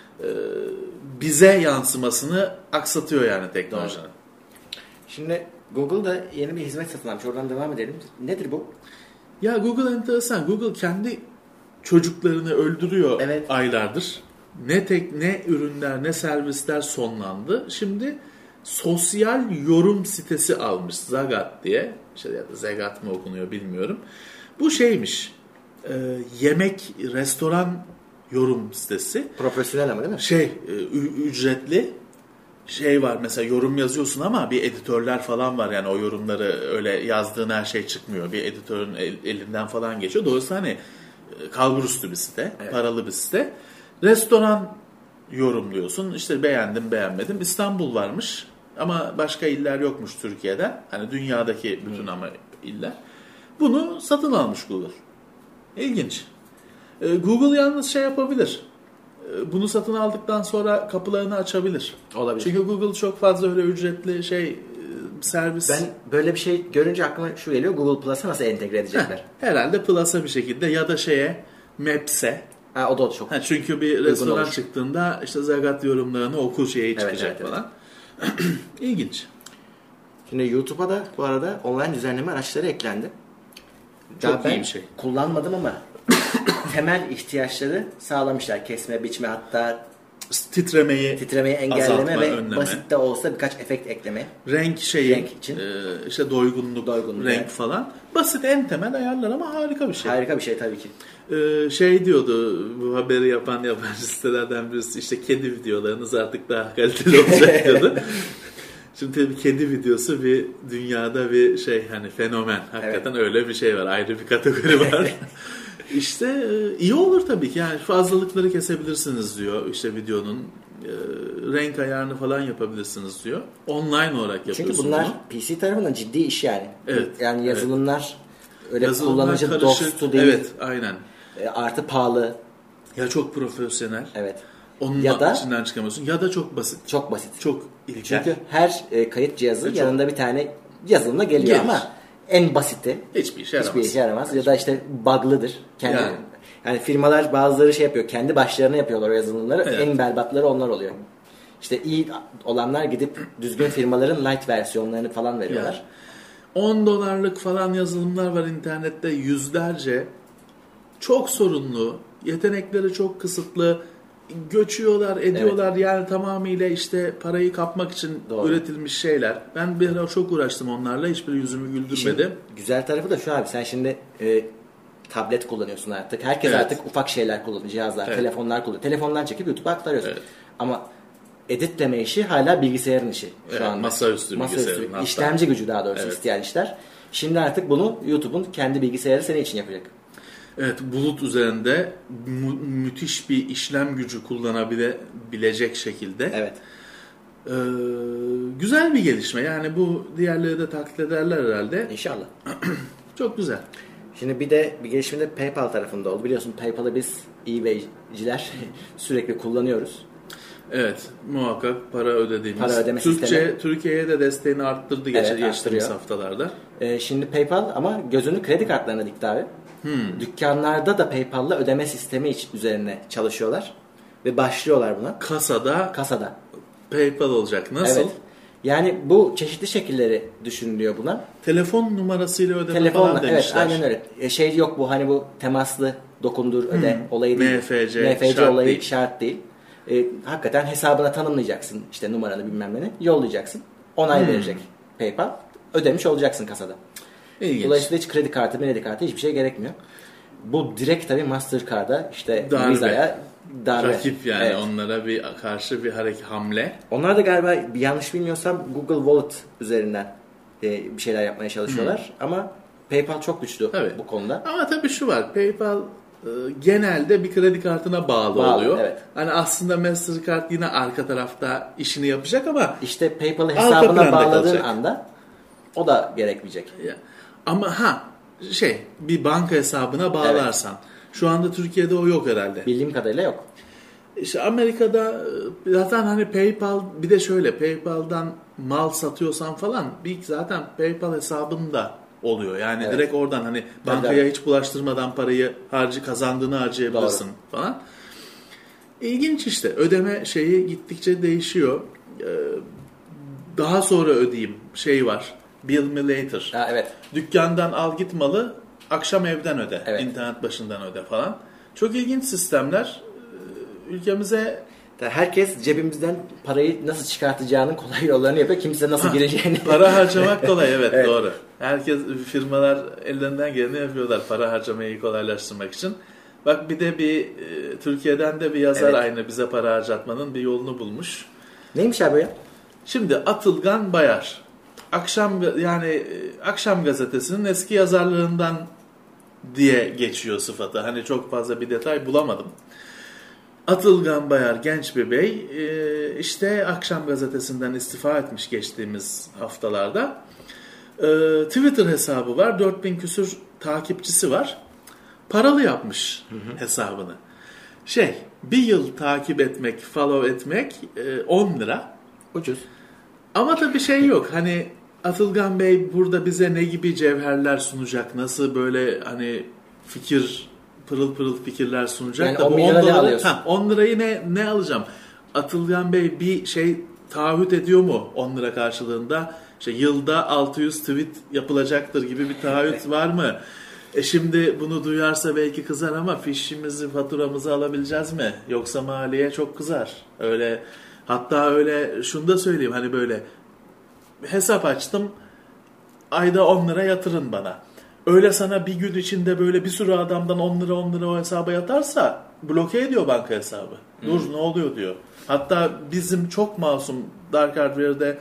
Bize yansımasını aksatıyor yani teknolojinin. Doğru. Şimdi Google'da yeni bir hizmet satın almış. Oradan devam edelim. Nedir bu? Ya Google enteresan. Google kendi çocuklarını öldürüyor aylardır. Ne ürünler ne servisler sonlandı. Şimdi sosyal yorum sitesi almış, Zagat diye. İşte ya da Zagat mı okunuyor bilmiyorum. Bu şeymiş. Yemek, restoran yorum sitesi. Profesyonel ama değil mi? Ücretli. Var mesela, yorum yazıyorsun ama bir editörler falan var, yani o yorumları öyle yazdığın her şey çıkmıyor. Bir editörün elinden falan geçiyor. Dolayısıyla hani kalburüstü bir site, paralı bir site. Restoran yorumluyorsun. İşte beğendim, beğenmedim. İstanbul varmış ama başka iller yokmuş Türkiye'den. Hani dünyadaki bütün ama iller. Bunu satın almış Google. İlginç. Google yalnız yapabilir. Bunu satın aldıktan sonra kapılarını açabilir. Olabilir. Çünkü Google çok fazla öyle ücretli servis. Ben böyle bir şey görünce aklıma şu geliyor. Google Plus'a nasıl entegre edecekler? Herhalde Plus'a bir şekilde ya da Maps'e. O da çok. Çünkü bir restoran çıktığında işte Zagat yorumlarını oku çıkacak falan. İlginç. Şimdi YouTube'a da bu arada online düzenleme araçları eklendi. Çok iyi bir şey. Kullanmadım ama temel ihtiyaçları sağlamışlar. Kesme, biçme, hatta titremeyi engelleme ve önleme. Basit de olsa birkaç efekt ekleme. Renk için. İşte doygunluk renk falan. Basit, en temel ayarlar ama harika bir şey. Harika bir şey tabii ki. Diyordu bu haberi yapan yabancı sitelerden birisi, işte kedi videolarınız artık daha kaliteli olacak diyordu. Şimdi tabii kedi videosu bir dünyada bir hani fenomen. Hakikaten öyle bir şey var. Ayrı bir kategori var. İşte iyi olur tabii ki. Yani fazlalıkları kesebilirsiniz diyor. İşte videonun renk ayarını falan yapabilirsiniz diyor. Online olarak yapıyorsunuz. Çünkü bunlar PC tarafından ciddi iş yani. Evet. Yani yazılımlar öyle kullanıcı dostu değil. Evet, aynen. Artı pahalı. Ya çok profesyonel. Evet. Onun içinden çıkamıyorsun. Ya da çok basit. Çok basit. Çok ilkel. Çünkü her kayıt cihazı yanında bir tane yazılımla geliyor ama en basiti. Hiçbir işe yaramaz. Ya da işte bug'lıdır. Yani firmalar bazıları yapıyor. Kendi başlarına yapıyorlar o yazılımları. Evet. En berbatları onlar oluyor. İşte iyi olanlar gidip düzgün firmaların light versiyonlarını falan veriyorlar. $10 falan yazılımlar var internette, yüzlerce. Çok sorunlu. Yetenekleri çok kısıtlı. Göçüyorlar, ediyorlar. Evet. Yani tamamıyla işte parayı kapmak için üretilmiş şeyler. Ben bir ara çok uğraştım onlarla. Hiçbir yüzümü güldürmedi. İşin güzel tarafı da şu abi. Sen şimdi tablet kullanıyorsun artık. Herkes artık ufak şeyler kullanıyor. Cihazlar, telefonlar kullanıyor. Telefondan çekip YouTube'a aktarıyorsun. Evet. Ama editleme işi hala bilgisayarın işi şu anda. Masaüstü bilgisayarın. İşlemci gücü daha doğrusu isteyen işler. Şimdi artık bunu YouTube'un kendi bilgisayarı senin için yapacak. Evet, bulut üzerinde müthiş bir işlem gücü kullanabilecek şekilde. Evet. Güzel bir gelişme. Yani bu diğerleri de taklit ederler herhalde. İnşallah. Çok güzel. Şimdi bir gelişme de PayPal tarafında oldu. Biliyorsun PayPal'ı biz eBay'ciler sürekli kullanıyoruz. Evet, muhakkak para ödeme sistemi. Türkiye'ye de desteğini arttırdı geçtiğimiz haftalarda. Şimdi PayPal ama gözünü kredi kartlarına dikti abi. Dükkanlarda da PayPal'la ödeme sistemi üzerine çalışıyorlar ve başlıyorlar buna. Kasada. PayPal olacak. Nasıl? Evet. Yani bu çeşitli şekilleri düşünülüyor buna. Telefon numarasıyla ödeme falan demişler. Evet, aynen öyle. Yok bu hani bu temaslı dokundur öde olayı değil. NFC olayı şart değil. Hakikaten hesabına tanımlayacaksın işte numaranı bilmem ne, yollayacaksın. Onay verecek PayPal. Ödemiş olacaksın kasada. İlginç. Dolayısıyla hiç kredi kartı hiçbir şey gerekmiyor. Bu direkt tabii Mastercard'a işte Visa'ya darbe. Rakip yani onlara karşı bir hamle. Onlar da galiba yanlış bilmiyorsam Google Wallet üzerinden bir şeyler yapmaya çalışıyorlar. Ama PayPal çok güçlü Evet. bu konuda. Ama tabii şu var. PayPal genelde bir kredi kartına bağlı oluyor. Evet. Hani aslında Mastercard yine arka tarafta işini yapacak ama İşte PayPal'ı arka hesabına planda bağladığın kalacak. anda o da gerekmeyecek. Ama bir banka hesabına bağlarsan. Şu anda Türkiye'de o yok herhalde. Bildiğim kadarıyla yok. İşte Amerika'da zaten hani PayPal, bir de şöyle, PayPal'dan mal satıyorsan falan zaten PayPal hesabında oluyor. Yani Evet. direkt oradan hani bankaya hiç bulaştırmadan parayı kazandığını harcayabilirsin falan. İlginç işte. Ödeme şeyi gittikçe değişiyor. Daha sonra ödeyeyim var. Bill me later. Evet. Dükkandan al git malı, akşam evden öde. Evet. İnternet başından öde falan. Çok ilginç sistemler. Ülkemize herkes cebimizden parayı nasıl çıkartacağının kolay yollarını yapıyor. Kimse nasıl gireceğini. Para harcamak kolay, evet, doğru. Herkes, firmalar ellerinden geleni yapıyorlar para harcamayı kolaylaştırmak için. Bak bir de Türkiye'den de bir yazar aynı bize para harcatmanın bir yolunu bulmuş. Neymiş abi ya? Şimdi Atılgan Bayar. Akşam gazetesinin eski yazarlarından diye geçiyor sıfatı. Hani çok fazla bir detay bulamadım. Atılgan Bayar genç bir bey, işte Akşam gazetesinden istifa etmiş geçtiğimiz haftalarda. Twitter hesabı var, 4000 küsur takipçisi var. Paralı yapmış hesabını. Bir yıl takip etmek, follow etmek 10 lira. Ucuz. Ama tabii yok. Hani Atılgan Bey burada bize ne gibi cevherler sunacak? Nasıl böyle hani pırıl pırıl fikirler sunacak yani da 10 bu 10 lira ne doları, alıyorsun? 10 lirayı ne alacağım? Atılgan Bey bir taahhüt ediyor mu 10 lira karşılığında? Yılda 600 tweet yapılacaktır gibi bir taahhüt var mı? Şimdi bunu duyarsa belki kızar ama fişimizi, faturamızı alabileceğiz mi? Yoksa maliye çok kızar. Hatta şunu da söyleyeyim, hani böyle hesap açtım, ayda 10 lira yatırın bana. Öyle sana bir gün içinde böyle bir sürü adamdan 10 lira o hesaba yatarsa bloke ediyor banka hesabı. Dur ne oluyor diyor. Hatta bizim çok masum Dark Hardware'de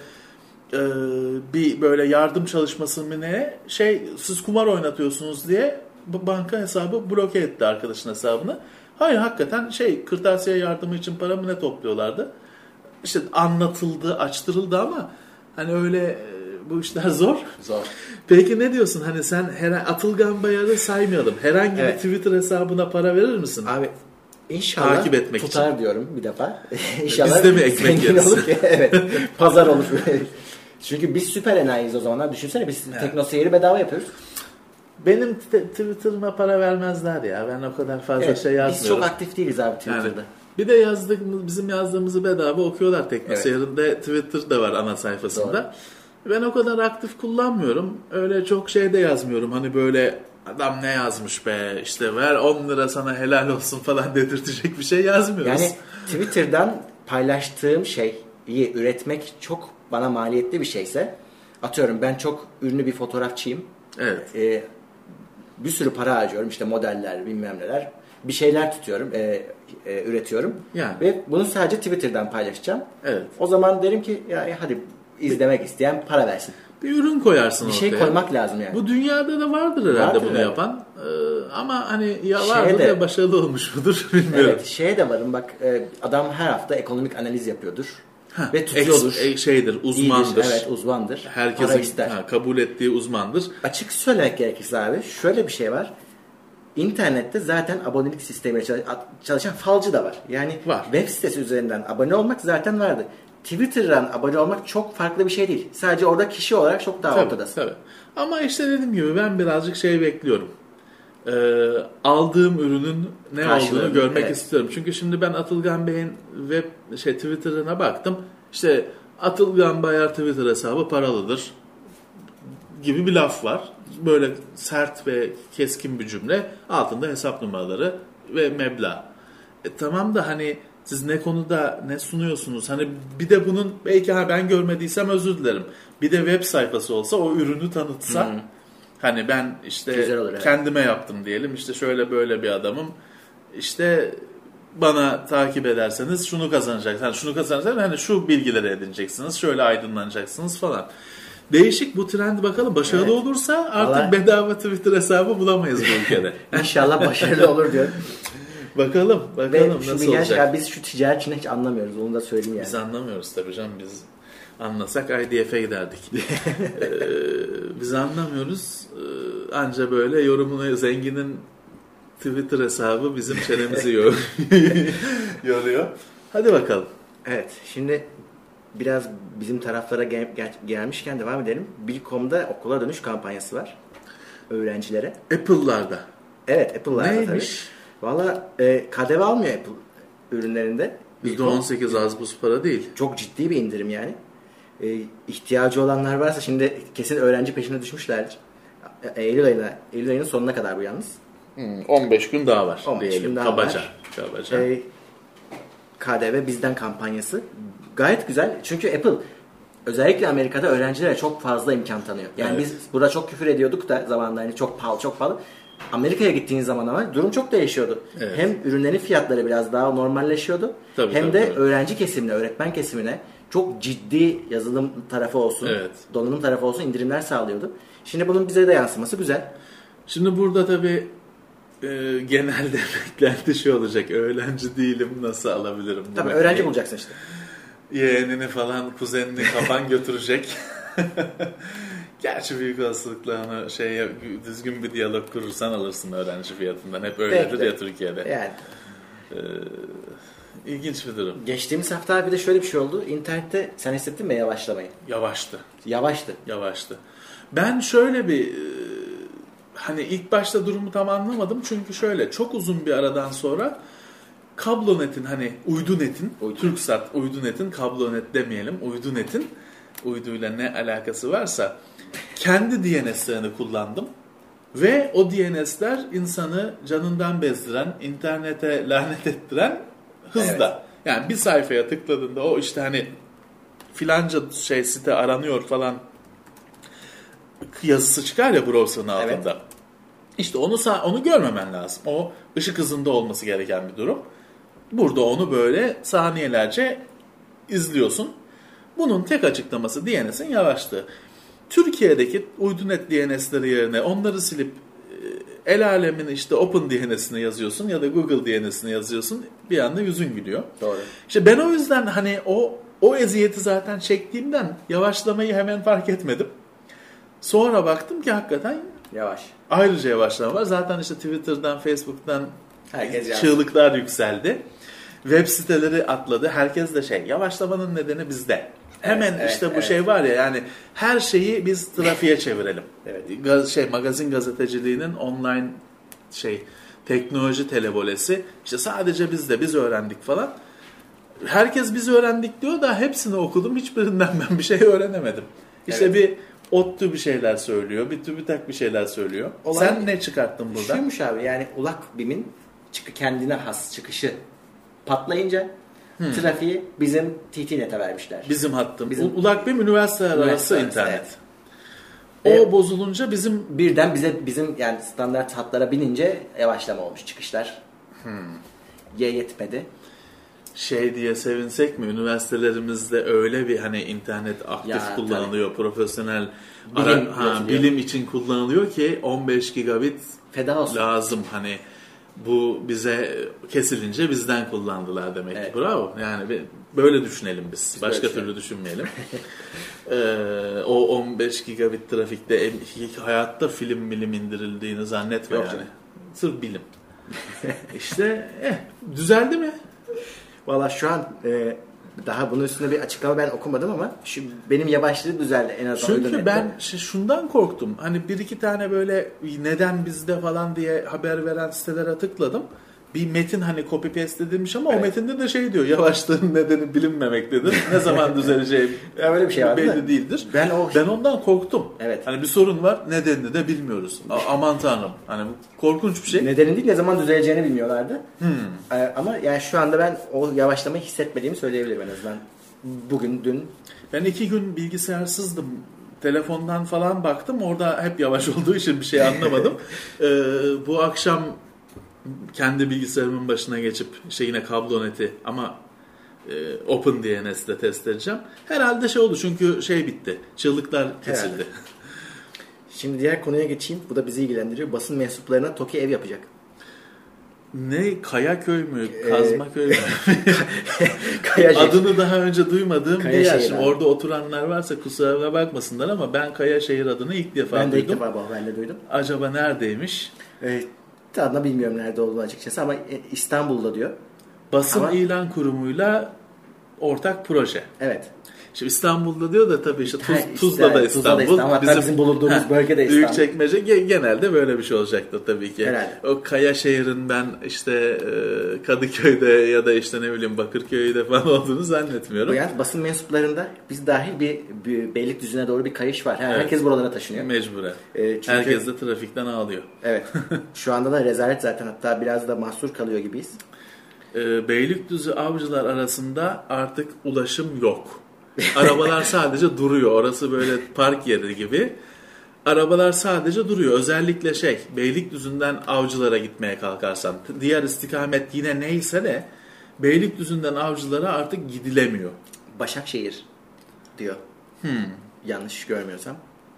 bir böyle yardım çalışması mı ne siz kumar oynatıyorsunuz diye banka hesabı bloke etti arkadaşın hesabını. Hayır, hakikaten kırtasiye yardımı için para mı ne topluyorlardı. İşte anlatıldı, açtırıldı ama hani öyle bu işler zor. Zor. Peki ne diyorsun? Hani sen Atılgan Bayar'ı saymayalım. Herhangi bir Twitter hesabına para verir misin? Abi İnşallah takip etmek tutar için diyorum bir defa. İnşallah biz de mi ekmek yeriz? Evet. Pazar olur. Çünkü biz süper enayiyiz o zamanlar. Düşünsene biz teknoseyri bedava yapıyoruz. Benim Twitter'ıma para vermezler ya. Ben o kadar fazla yazmıyorum. Biz çok aktif değiliz abi Twitter'da. Bir de bizim yazdığımızı bedava okuyorlar teknoseyirinde. Twitter de var ana sayfasında. Doğru. Ben o kadar aktif kullanmıyorum. Öyle çok de yazmıyorum. Hani böyle adam ne yazmış be işte ver 10 lira sana helal olsun falan dedirtecek bir şey yazmıyoruz. Yani Twitter'dan paylaştığım şeyi üretmek çok bana maliyetli bir şeyse, atıyorum ben çok ünlü bir fotoğrafçıyım. Evet. Bir sürü para harcıyorum, işte modeller bilmem neler. Bir şeyler tutuyorum, üretiyorum. Yani. Ve bunu sadece Twitter'dan paylaşacağım. Evet. O zaman derim ki ya hadi izlemek isteyen para versin. Bir ürün koyarsın ortaya. Bir şey koymak lazım yani. Bu dünyada da vardır herhalde bunu yapan. Ama hani vardır ya başarılı olmuş mudur bilmiyorum. Evet, de varım bak, adam her hafta ekonomik analiz yapıyordur. Ve tutuyordur. Uzmandır. İyidir, evet, uzmandır. Herkesin kabul ettiği uzmandır. Açık söylemek gerekirse abi şöyle bir şey var. İnternette zaten abonelik sistemiyle çalışan falcı da var. Yani web sitesi üzerinden abone olmak zaten vardı. Twitter'dan abone olmak çok farklı bir şey değil. Sadece orada kişi olarak çok daha ortadasın. Tabii. Ama işte dediğim gibi ben birazcık bekliyorum. Aldığım ürünün ne olduğunu görmek istiyorum. Çünkü şimdi ben Atılgan Bey'in Twitter'ına baktım. İşte Atılgan Bayar Twitter hesabı paralıdır gibi bir laf var. Böyle sert ve keskin bir cümle. Altında hesap numaraları ve meblağ. Tamam da hani siz ne konuda ne sunuyorsunuz? Hani bir de bunun belki ben görmediysem özür dilerim. Bir de web sayfası olsa o ürünü tanıtsa. Hani ben işte kendime yaptım diyelim. İşte şöyle böyle bir adamım. İşte bana takip ederseniz şunu kazanacaksınız. Hani şunu kazanırsanız hani şu bilgileri edineceksiniz. Şöyle aydınlanacaksınız falan. Değişik bu trend, bakalım başarılı Evet. olursa artık Vallahi... bedava Twitter hesabı bulamayız bu ülkede. İnşallah başarılı olur diyorum. Bakalım nasıl olacak. Ya biz şu ticaret işini hiç anlamıyoruz. Onu da söyleyeyim yani. Biz anlamıyoruz tabii canım. Biz anlasak IDF'e giderdik. Biz anlamıyoruz. Anca böyle yorumunu zenginin Twitter hesabı bizim çenemizi yoruyor. Hadi bakalım. Evet. Şimdi biraz bizim taraflara gelmişken devam edelim. Bill.com'da okula dönüş kampanyası var. Öğrencilere. Apple'larda. Evet, Apple'larda neymiş? tabii. Valla KDV almıyor Apple ürünlerinde. %18 az buz para değil. Çok ciddi bir indirim yani. İhtiyacı olanlar varsa şimdi kesin öğrenci peşine düşmüşlerdir. Eylül ayının sonuna kadar bu yalnız. 15 gün daha var. 15 gün daha kabaca. var. Kabaca. KDV bizden kampanyası. Gayet güzel. Çünkü Apple özellikle Amerika'da öğrencilere çok fazla imkan tanıyor. Yani evet. Biz burada çok küfür ediyorduk da zamanında hani çok pahalı. Amerika'ya gittiğiniz zaman ama durum çok değişiyordu. Evet. Hem ürünlerin fiyatları biraz daha normalleşiyordu. Hem de öğrenci kesimine, öğretmen kesimine çok ciddi yazılım tarafı olsun, donanım tarafı olsun indirimler sağlıyordu. Şimdi bunun bize de yansıması güzel. Şimdi burada tabii genelde beklenti şey olacak. Öğrenci değilim, nasıl alabilirim? Tabii öğrenci bulacaksın işte. Yeğenini falan, kuzenini kafan götürecek. Gerçi büyük olasılıkla onu düzgün bir diyalog kurursan alırsın öğrenci fiyatından. Hep öyledir ya Türkiye'de. Yani. İlginç bir durum. Geçtiğimiz hafta bir de şöyle bir şey oldu. İnternette sen hissettin mi yavaşlamayı? Yavaştı. Ben şöyle bir hani ilk başta durumu tam anlamadım. Çünkü şöyle çok uzun bir aradan sonra Kablonetin hani Uydunetin, Türksat Uydunetin, Kablonet demeyelim, Uydunetin, uyduyla ne alakası varsa kendi DNS'lerini kullandım. Ve o DNS'ler insanı canından bezdiren, internete lanet ettiren hızla. Evet. Yani bir sayfaya tıkladığında o işte hani filanca site aranıyor falan yazısı çıkar ya browser'ın altında. Evet. İşte onu görmemen lazım. O ışık hızında olması gereken bir durum. Burada onu böyle saniyelerce izliyorsun. Bunun tek açıklaması DNS'in yavaşlığı. Türkiye'deki Uydunet DNS'leri yerine onları silip el alemin işte Open DNS'ini yazıyorsun ya da Google DNS'ini yazıyorsun. Bir anda yüzün gülüyor. Doğru. İşte ben o yüzden hani o eziyeti zaten çektiğimden yavaşlamayı hemen fark etmedim. Sonra baktım ki hakikaten yavaş. Ayrıca yavaşlama var. Zaten işte Twitter'dan, Facebook'tan çığlıklar yükseldi. Web siteleri atladı. Herkes de yavaşlamanın nedeni bizde. Hemen bu şey var ya yani her şeyi biz trafiğe çevirelim. Evet. Magazin gazeteciliğinin online teknoloji televolesi. İşte sadece biz öğrendik falan. Herkes biz öğrendik diyor da hepsini okudum. Hiçbirinden ben bir şey öğrenemedim. İşte bir ODTÜ bir şeyler söylüyor. Bir TÜBİTAK bir şeyler söylüyor. Sen ne çıkarttın burada? Şuymuş abi yani ULAK-BİM'in kendine has çıkışı patlayınca trafiği bizim TT-Net'e vermişler. Bizim hattımız. ULAK-BİM üniversiteler arası internet. O bozulunca birden bizim yani standart hatlara binince yavaşlama olmuş çıkışlar. Yetmedi. Diye sevinsek mi? Üniversitelerimizde öyle bir hani internet aktif kullanılıyor. Tabii. Profesyonel bilim için kullanılıyor ki 15 gigabit feda olsun. Lazım. Hani bu bize kesilince bizden kullandılar demek ki. Bravo. Yani böyle düşünelim biz. Başka türlü düşünmeyelim. O 15 gigabit trafikte hayatta film indirildiğini zannetme. Yok yani. Sırf bilim. İşte düzeldi mi? Valla şu an daha bunun üstüne bir açıklama ben okumadım ama benim yavaşlığı düzeldi en azından. Çünkü ben şundan korktum. Hani bir iki tane böyle neden bizde falan diye haber veren sitelere tıkladım. Bir metin hani copy paste edilmiş ama o metinde de diyor yavaşlığın nedeni bilinmemektedir. Ne zaman düzeleceği öyle bir şey belli değildir. Ben ondan korktum. Evet. Hani bir sorun var, nedenini de bilmiyoruz. Aman tanrım. Hani korkunç bir şey. Nedeni değil, ne zaman düzeleceğini bilmiyorlardı. Ama yani şu anda ben o yavaşlamayı hissetmediğimi söyleyebilirim en azından. Bugün, dün. Ben 2 gün bilgisayarsızdım. Telefondan falan baktım. Orada hep yavaş olduğu için bir şey anlamadım. Bu akşam kendi bilgisayarımın başına geçip yine Kablonet'i ama Open DNS'de test edeceğim. Herhalde şey oldu çünkü şey bitti. Çığlıklar kesildi. Herhalde. Şimdi diğer konuya geçeyim. Bu da bizi ilgilendiriyor. Basın mensuplarına TOKİ ev yapacak. Ne? Kayaköy mü? Kazmaköy mü? Adını daha önce duymadığım bir yer. Şimdi orada oturanlar varsa kusura bakmasınlar ama ben Kayaşehir adını ilk defa duydum. Ben de ilk defa ben de duydum. Acaba neredeymiş? Adına bilmiyorum nerede olduğunu açıkçası ama İstanbul'da diyor. Basın ilan kurumuyla ortak proje. Evet. Şimdi İstanbul'da diyor da tabii işte Tuzla'da İstanbul. Hatta bizim bulunduğumuz bölgede İstanbul. Büyükçekmece genelde böyle bir şey olacaktır tabii ki. Herhalde. O Kayaşehir'in ben işte Kadıköy'de ya da işte ne bileyim Bakırköy'de falan olduğunu zannetmiyorum. Yani basın mensuplarında biz dahil bir Beylikdüzü'ne doğru bir kayış var. Herkes buralara taşınıyor. Mecburen. Çünkü, herkes de trafikten ağlıyor. Evet. Şu anda da rezalet zaten, hatta biraz da mahsur kalıyor gibiyiz. Beylikdüzü Avcılar arasında artık ulaşım yok. Arabalar sadece duruyor. Orası böyle park yeri gibi. Arabalar sadece duruyor. Özellikle Beylikdüzü'nden Avcılar'a gitmeye kalkarsan. Diğer istikamet yine neyse de Beylikdüzü'nden Avcılar'a artık gidilemiyor. Başakşehir diyor. Yanlış görmüyorsam.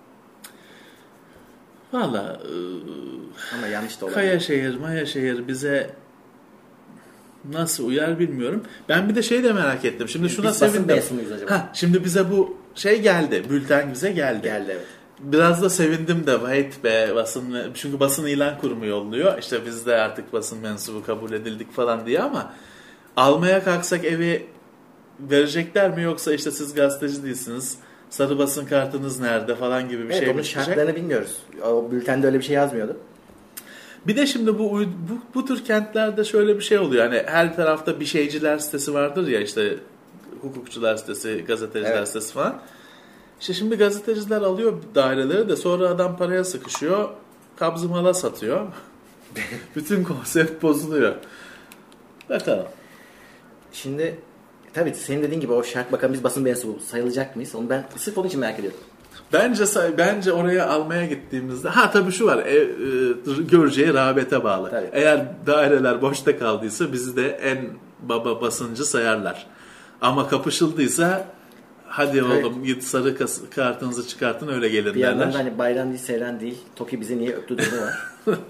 Valla ama yanlış da olabilir. Kayaşehir bize nasıl uyar bilmiyorum. Ben bir de de merak ettim. Şimdi şuna sevindim. Acaba? Şimdi bize bu geldi. Bülten bize geldi. Geldi, evet. Biraz da sevindim de vahit be basın. Çünkü basın ilan kurumu yolluyor. İşte biz de artık basın mensubu kabul edildik falan diye ama almaya kalksak evi verecekler mi, yoksa işte siz gazeteci değilsiniz, sarı basın kartınız nerede falan gibi bir şey mi onun çıkacak? şartlarını bilmiyoruz. O bültende öyle bir şey yazmıyordu. Bir de şimdi bu tür kentlerde şöyle bir şey oluyor. Hani her tarafta bir şeyciler sitesi vardır ya, işte hukukçular sitesi, gazeteciler sitesi falan. İşte şimdi gazeteciler alıyor daireleri de sonra adam paraya sıkışıyor. Kabzı mala satıyor. Bütün konsept bozuluyor. Bakalım. Şimdi tabii senin dediğin gibi o şart, bakalım biz basın mensubu sayılacak mıyız? Onu ben sırf onun için merak ediyorum. Bence oraya almaya gittiğimizde tabii şu var, göreceği rağbete bağlı. Tabii. Eğer daireler boşta kaldıysa bizi de en baba basıncı sayarlar. Ama kapışıldıysa hadi oğlum git sarı kartınızı çıkartın öyle gelin derler. Bir yandan da hani bayram değil, seyran değil. TOKİ bizi niye öptü durumu var.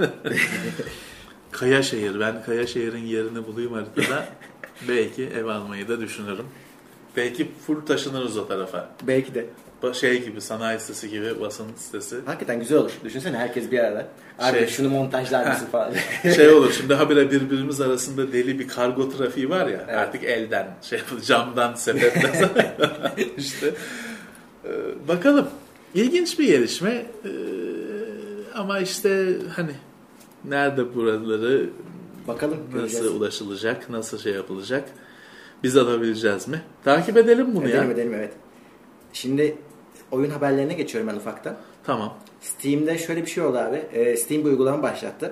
Kayaşehir. Ben Kayaşehir'in yerini bulayım haritada. Belki ev almayı da düşünürüm. Belki full taşınırız o tarafa. Belki de. Gibi sanayi sitesi gibi basın sitesi. Hakikaten güzel olur. Düşünsene herkes bir arada. Abi şunu montajlar mısın falan. Olur şimdi habire birbirimiz arasında deli bir kargo trafiği var ya. Evet. Artık elden camdan sepetle. İşte bakalım. İlginç bir gelişme. Ama işte hani nerede buraları, bakalım nasıl ulaşılacak, nasıl yapılacak, biz alabileceğiz mi? Takip edelim bunu Edelim evet. Şimdi oyun haberlerine geçiyorum ben ufaktan. Tamam. Steam'de şöyle bir şey oldu abi. Steam bir uygulama başlattı.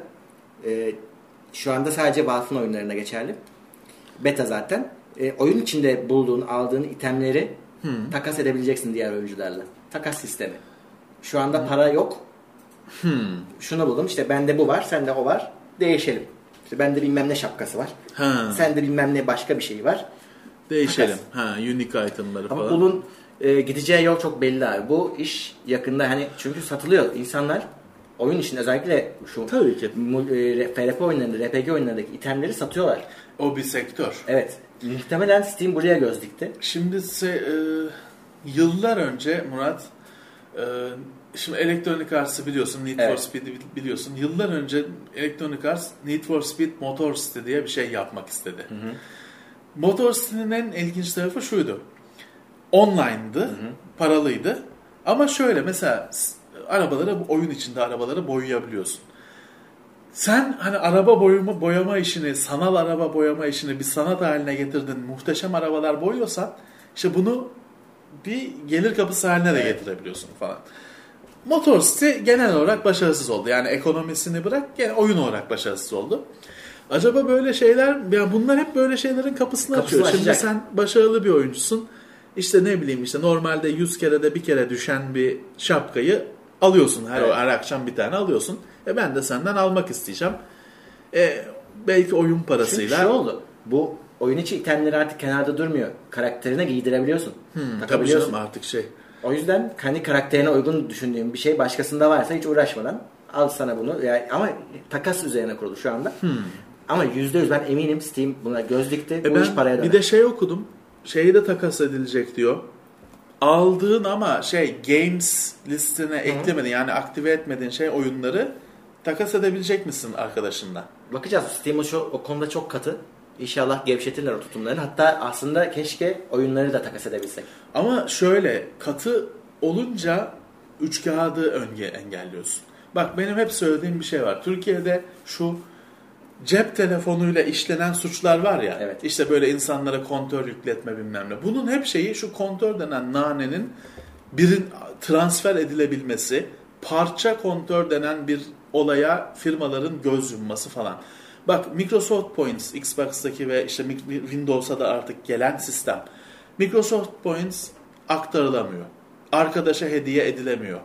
Şu anda sadece Valve'ın oyunlarına geçerli. Beta zaten. Oyun içinde aldığın itemleri takas edebileceksin diğer oyuncularla. Takas sistemi. Şu anda para yok. Şunu buldum. İşte bende bu var, sende o var. Değişelim. İşte bende bilmem ne şapkası var. Sende bilmem ne başka bir şey var. Değişelim. Unique itemları falan. Ama bunun gideceği yol çok belli abi. Bu iş yakında çünkü satılıyor. İnsanlar oyun için özellikle şu tabii ki FRP oyunlarında, RPG oyunlarındaki itemleri satıyorlar. O bir sektör. Evet. Muhtemelen Steam buraya göz dikti. Şimdi yıllar önce Murat, şimdi Electronic Arts'ı biliyorsun, Need for Speed'i biliyorsun. Yıllar önce Electronic Arts Need for Speed Motor City diye bir şey yapmak istedi. Motor City'nin en ilginç tarafı şuydu. Online'dı, paralıydı. Ama şöyle mesela oyun içinde arabaları boyayabiliyorsun. Sen hani araba boyama işini, sanal araba boyama işini bir sanat haline getirdin, muhteşem arabalar boyuyorsan işte bunu bir gelir kapısı haline de getirebiliyorsun falan. Motor City genel olarak başarısız oldu. Yani ekonomisini bırak, oyun olarak başarısız oldu. Acaba böyle şeyler, yani bunlar hep böyle şeylerin kapısını açıyor. Şimdi sen başarılı bir oyuncusun. İşte ne bileyim, işte normalde 100 kerede bir kere düşen bir şapkayı alıyorsun. Her akşam bir tane alıyorsun. Ben de senden almak isteyeceğim. Belki oyun parasıyla. Şimdi oldu. Bu oyun içi itemleri artık kenarda durmuyor. Karakterine giydirebiliyorsun. Tabii Takabiliyorsun. canım artık şey. O yüzden kendi karakterine uygun düşündüğüm bir şey başkasında varsa hiç uğraşmadan al sana bunu. Yani, ama takas üzerine kurulu şu anda. Ama %100 ben eminim Steam buna göz dikti. Bu iş paraya döner. Bir de şey okudum. Şeyi de takas edilecek diyor. Aldığın ama games listene eklemedin yani aktive etmediğin oyunları takas edebilecek misin arkadaşınla? Bakacağız. Steam o konuda çok katı. İnşallah gevşetirler o tutumlarını. Hatta aslında keşke oyunları da takas edebilsek. Ama şöyle katı olunca üç kağıdı engelliyorsun. Bak benim hep söylediğim bir şey var. Türkiye'de şu cep telefonuyla işlenen suçlar var ya. Evet. İşte böyle insanlara kontör yükletme bilmem ne. Bunun hep şeyi şu kontör denen nanenin transfer edilebilmesi, parça kontör denen bir olaya firmaların göz yumması falan. Bak Microsoft Points Xbox'taki ve işte Windows'a da artık gelen sistem. Microsoft Points aktarılamıyor. Arkadaşa hediye edilemiyor.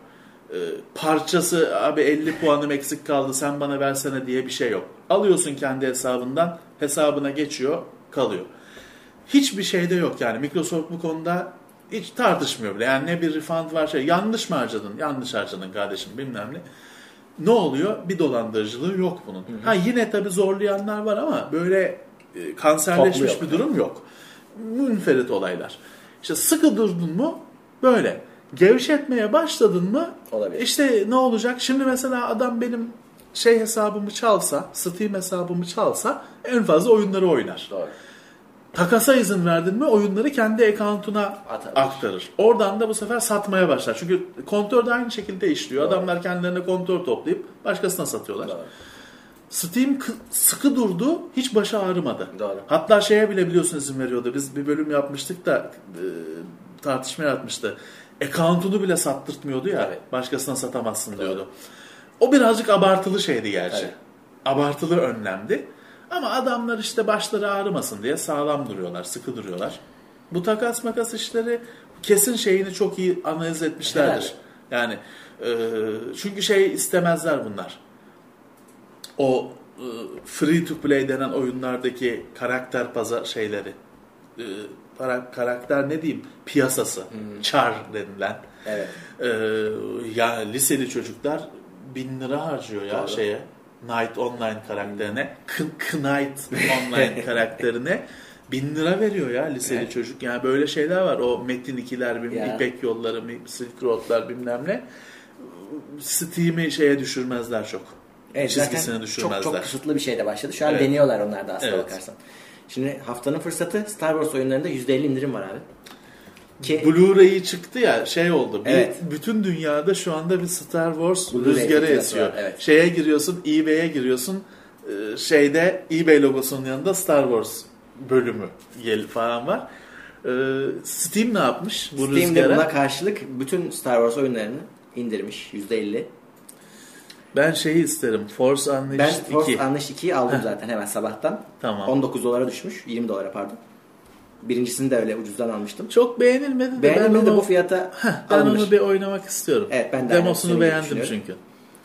Parçası abi 50 puanım eksik kaldı sen bana versene diye bir şey yok. Alıyorsun kendi hesabından hesabına geçiyor kalıyor. Hiçbir şeyde yok yani Microsoft bu konuda hiç tartışmıyor bile. Yani ne bir refund var yanlış mı harcadın? Yanlış harcadın kardeşim bilmem ne. Ne oluyor? Bir dolandırıcılığı yok bunun. Ha yine tabii zorlayanlar var ama böyle kanserleşmiş bir durum yok. Münferit olaylar. İşte sıkı durdun mu böyle. Gevşetmeye başladın mı olabilir. İşte ne olacak? Şimdi mesela adam benim hesabımı çalsa, Steam hesabımı çalsa en fazla oyunları oynar. Doğru. Takasa izin verdin mi oyunları kendi account'una aktarır. Oradan da bu sefer satmaya başlar. Çünkü kontör de aynı şekilde işliyor. Doğru. Adamlar kendilerine kontör toplayıp başkasına satıyorlar. Doğru. Steam sıkı durdu, hiç başı ağrımadı. Doğru. Hatta bile biliyorsun izin veriyordu. Biz bir bölüm yapmıştık da tartışma yaratmıştı. Account'unu bile sattırtmıyordu ya. Evet. Başkasına satamazsın diyordu. O birazcık abartılı şeydi gerçi. Evet. Abartılı önlemdi. Ama adamlar işte başları ağrımasın diye sağlam duruyorlar, sıkı duruyorlar. Bu takas makas işleri kesin şeyini çok iyi analiz etmişlerdir. Yani çünkü istemezler bunlar. O free to play denen oyunlardaki karakter şeyleri. Karakter ne diyeyim? Piyasası. Char denilen. Evet. Ya liseli çocuklar 1000 lira harcıyor ya Doğru. Knight Online karakterine, Knight Online karakterine 1000 lira veriyor ya liseli çocuk. Yani böyle şeyler var. O Metin 2'ler, İpek Yolları, Silk Road'lar bilmem ne. Steam'i düşürmezler çok. Evet, çizgisine düşürmezler. Çok kısıtlı bir şeyle başladı. Şu an deniyorlar onlar da aslına bakarsan. Şimdi haftanın fırsatı Star Wars oyunlarında %50 indirim var abi. Blu-ray'i çıktı ya oldu. Bütün dünyada şu anda bir Star Wars rüzgarı esiyor. Evet. Giriyorsun, eBay'e giriyorsun. eBay logosunun yanında Star Wars bölümü falan var. Steam ne yapmış bu rüzgara? Steam de buna karşılık bütün Star Wars oyunlarını indirmiş %50. Ben isterim. Force Unleashed 2. Ben Force Unleashed 2'yi aldım zaten hemen sabahtan. Tamam. $19 düşmüş. $20 pardon. Birincisini de öyle ucuzdan almıştım. Çok beğenilmedi de. Beğenilmedi de bu fiyata ben onu bir oynamak istiyorum. Evet, ben de demosunu beğendim çünkü.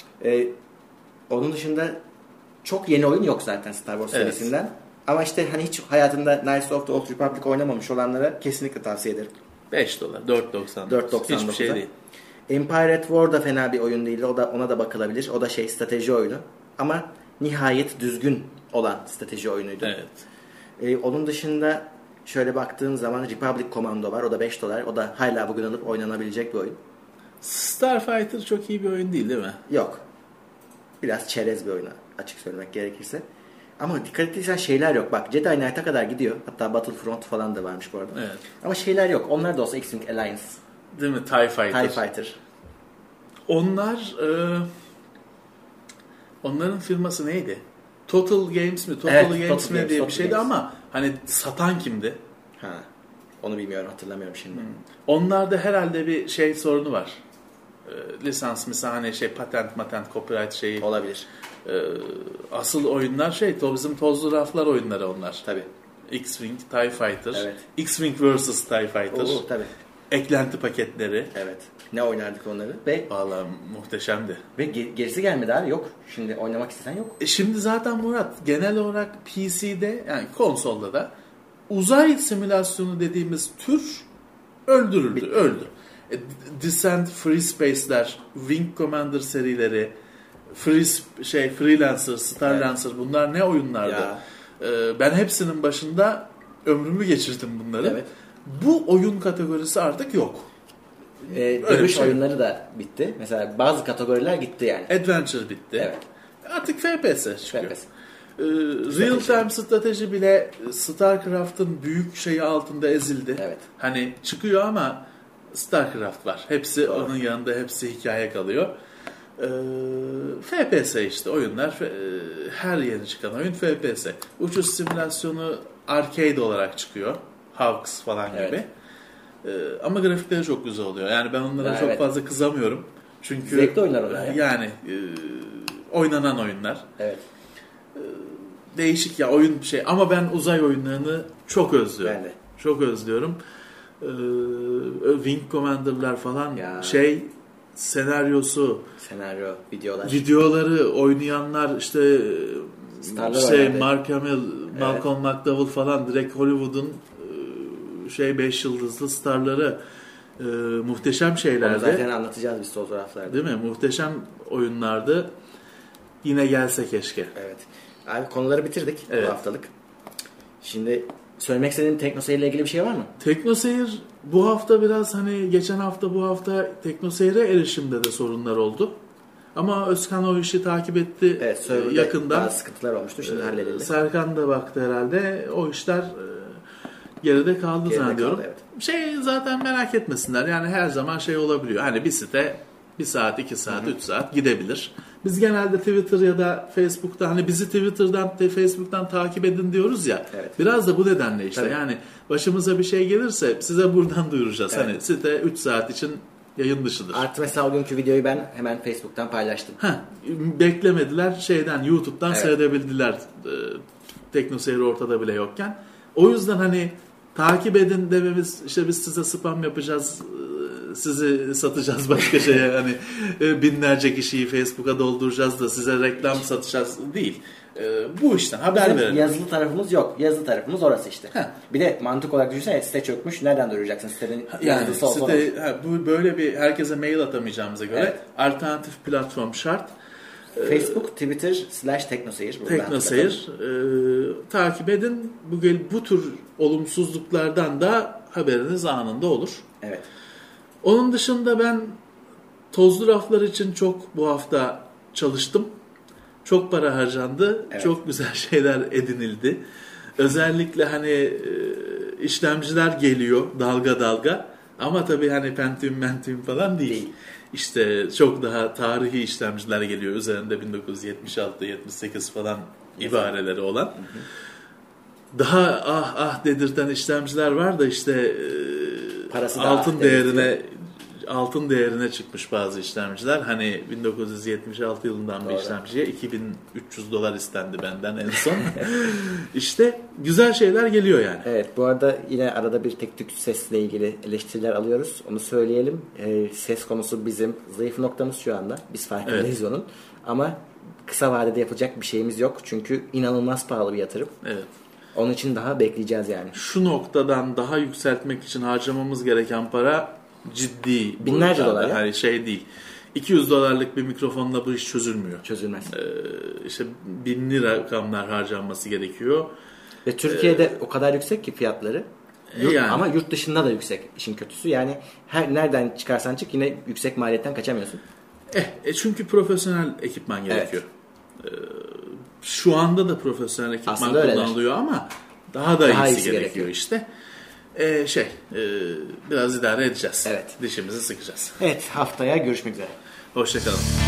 Onun dışında çok yeni oyun yok zaten Star Wars serisinden. Ama hiç hayatında Knights of the Old Republic oynamamış olanlara kesinlikle tavsiye ederim. $5, $4.99. Hiçbir şey değil. Empire at War da fena bir oyun değil. Ona da bakılabilir. O da strateji oyunu. Ama nihayet düzgün olan strateji oyunuydu. Evet. Onun dışında şöyle baktığın zaman Republic Commando var. O da $5. O da hala bugün alıp oynanabilecek bir oyun. Starfighter çok iyi bir oyun değil mi? Yok. Biraz çerez bir oyun açık söylemek gerekirse. Ama dikkat ettiysen şeyler yok. Bak Jedi Knight'a kadar gidiyor. Hatta Battlefront falan da varmış bu arada. Evet. Ama şeyler yok. Onlar da olsa X-Wing Alliance. Değil mi? TIE Fighter. Onlar onların firması neydi? Total Games mi? Total Games mi diye bir şeydi ama satan kimdi? Onu bilmiyorum, hatırlamıyorum şimdi. Onlarda herhalde bir sorunu var. Lisans mesela patent, copyright olabilir. Asıl oyunlar bizim tozlu raflar oyunları onlar. Tabii. X-Wing, TIE Fighter. Evet. X-Wing vs. TIE Fighter. Tabii. Eklenti paketleri. Evet. Ne oynardık onları? Vallahi muhteşemdi. Ve gerisi gelmedi abi. Yok. Şimdi oynamak istesen yok. Şimdi zaten Murat genel olarak PC'de konsolda da uzay simülasyonu dediğimiz tür öldü. Descent, Free Space'ler, Wing Commander serileri, Freelancer, Starlancer, bunlar ne oyunlardı? Ben hepsinin başında ömrümü geçirdim bunları. Evet. Bu oyun kategorisi artık yok. Dövüş oyunları da bitti. Mesela bazı kategoriler gitti yani. Adventure bitti. Evet. Artık FPS çıkıyor. FPS. Real time strateji bile StarCraft'ın büyük şeyi altında ezildi. Evet. Hani çıkıyor ama StarCraft var. Hepsi onun yanında, hepsi hikaye kalıyor. FPS işte oyunlar, her yeni çıkan oyun FPS. Uçuş simülasyonu arcade olarak çıkıyor. Hawks falan gibi. Ama grafikleri çok güzel oluyor. Yani ben onlara çok fazla kızamıyorum. Çünkü zevkli oyunlar onlar. Yani oynanan oyunlar. Evet. Değişik ya oyun bir şey. Ama ben uzay oyunlarını çok özlüyorum. Ben de. Çok özlüyorum. Wing Commander'lar falan senaryo, videoları oynayanlar işte Mark Hamill, Malcolm McDowell falan direkt Hollywood'un 5 yıldızlı starları, muhteşem şeylerdi. Onu zaten anlatacağız biz fotoğraflarda. Değil mi? Muhteşem oyunlardı. Yine gelse keşke. Evet. Abi konuları bitirdik bu haftalık. Şimdi söylemek istediğin TeknoSeyir ile ilgili bir şey var mı? TeknoSeyir bu hafta biraz geçen hafta bu hafta TeknoSeyir'e erişimde de sorunlar oldu. Ama Özkan o işi takip etti yakından. Bazı sıkıntılar olmuştu. Şimdi halledildi. Serkan da baktı herhalde. O işler geride kaldı zannediyorum. Evet. Zaten merak etmesinler. Yani her zaman olabiliyor. Hani bir site 1 saat, 2 saat, 3 saat gidebilir. Biz genelde Twitter ya da Facebook'ta bizi Twitter'dan, Facebook'tan takip edin diyoruz ya. Evet. Biraz da bu nedenle işte. Tabii. Yani başımıza bir şey gelirse size buradan duyuracağız. Evet. Site 3 saat için yayın dışıdır. Artı mesela o günkü videoyu ben hemen Facebook'tan paylaştım. Beklemediler. YouTube'dan seyredebildiler. TeknoSeyir ortada bile yokken. O yüzden takip edin dememiz biz size spam yapacağız, sizi satacağız başka şeye binlerce kişiyi Facebook'a dolduracağız da size reklam satacağız değil. Bu işten haber verelim. Yazılı tarafımız yok. Yazılı tarafımız orası işte. Bir de mantık olarak düşünsene, site çökmüş. Nereden duracaksın sitenin yazılısı olsa? Bu böyle bir herkese mail atamayacağımıza göre alternatif platform şart. Facebook, Twitter /TeknoSeyir. TeknoSeyir. Takip edin. Bu tür olumsuzluklardan da haberiniz anında olur. Evet. Onun dışında ben tozlu raflar için çok bu hafta çalıştım. Çok para harcandı. Evet. Çok güzel şeyler edinildi. Özellikle işlemciler geliyor dalga dalga. Ama tabii Pentium falan değil. İşte çok daha tarihi işlemciler geliyor. Üzerinde 1976, 78 falan ibareleri olan. Hı hı. Daha dedirten işlemciler var da parası altın değerine çıkmış bazı işlemciler. 1976 yılından bir işlemciye $2.300 istendi benden en son. Güzel şeyler geliyor yani. Evet, bu arada yine arada bir tek tük sesle ilgili eleştiriler alıyoruz. Onu söyleyelim. Ses konusu bizim zayıf noktamız şu anda. Biz farkındayız onun. Ama kısa vadede yapacak bir şeyimiz yok. Çünkü inanılmaz pahalı bir yatırım. Evet. Onun için daha bekleyeceğiz yani. Şu noktadan daha yükseltmek için harcamamız gereken para ciddi. Binlerce dolar ya. Değil. $200 bir mikrofonla bu iş çözülmüyor. Çözülmez. 1000'li rakamlar harcanması gerekiyor. Ve Türkiye'de o kadar yüksek ki fiyatları. Ama yurt dışında da yüksek işin kötüsü. Yani nereden çıkarsan çık yine yüksek maliyetten kaçamıyorsun. Çünkü profesyonel ekipman gerekiyor. Evet. Şu anda da profesyonel ekipman kullanılıyor ama daha iyisi gerekiyor işte. Biraz idare edeceğiz. Evet. Dişimizi sıkacağız. Evet, haftaya görüşmek üzere. Hoşça kalın.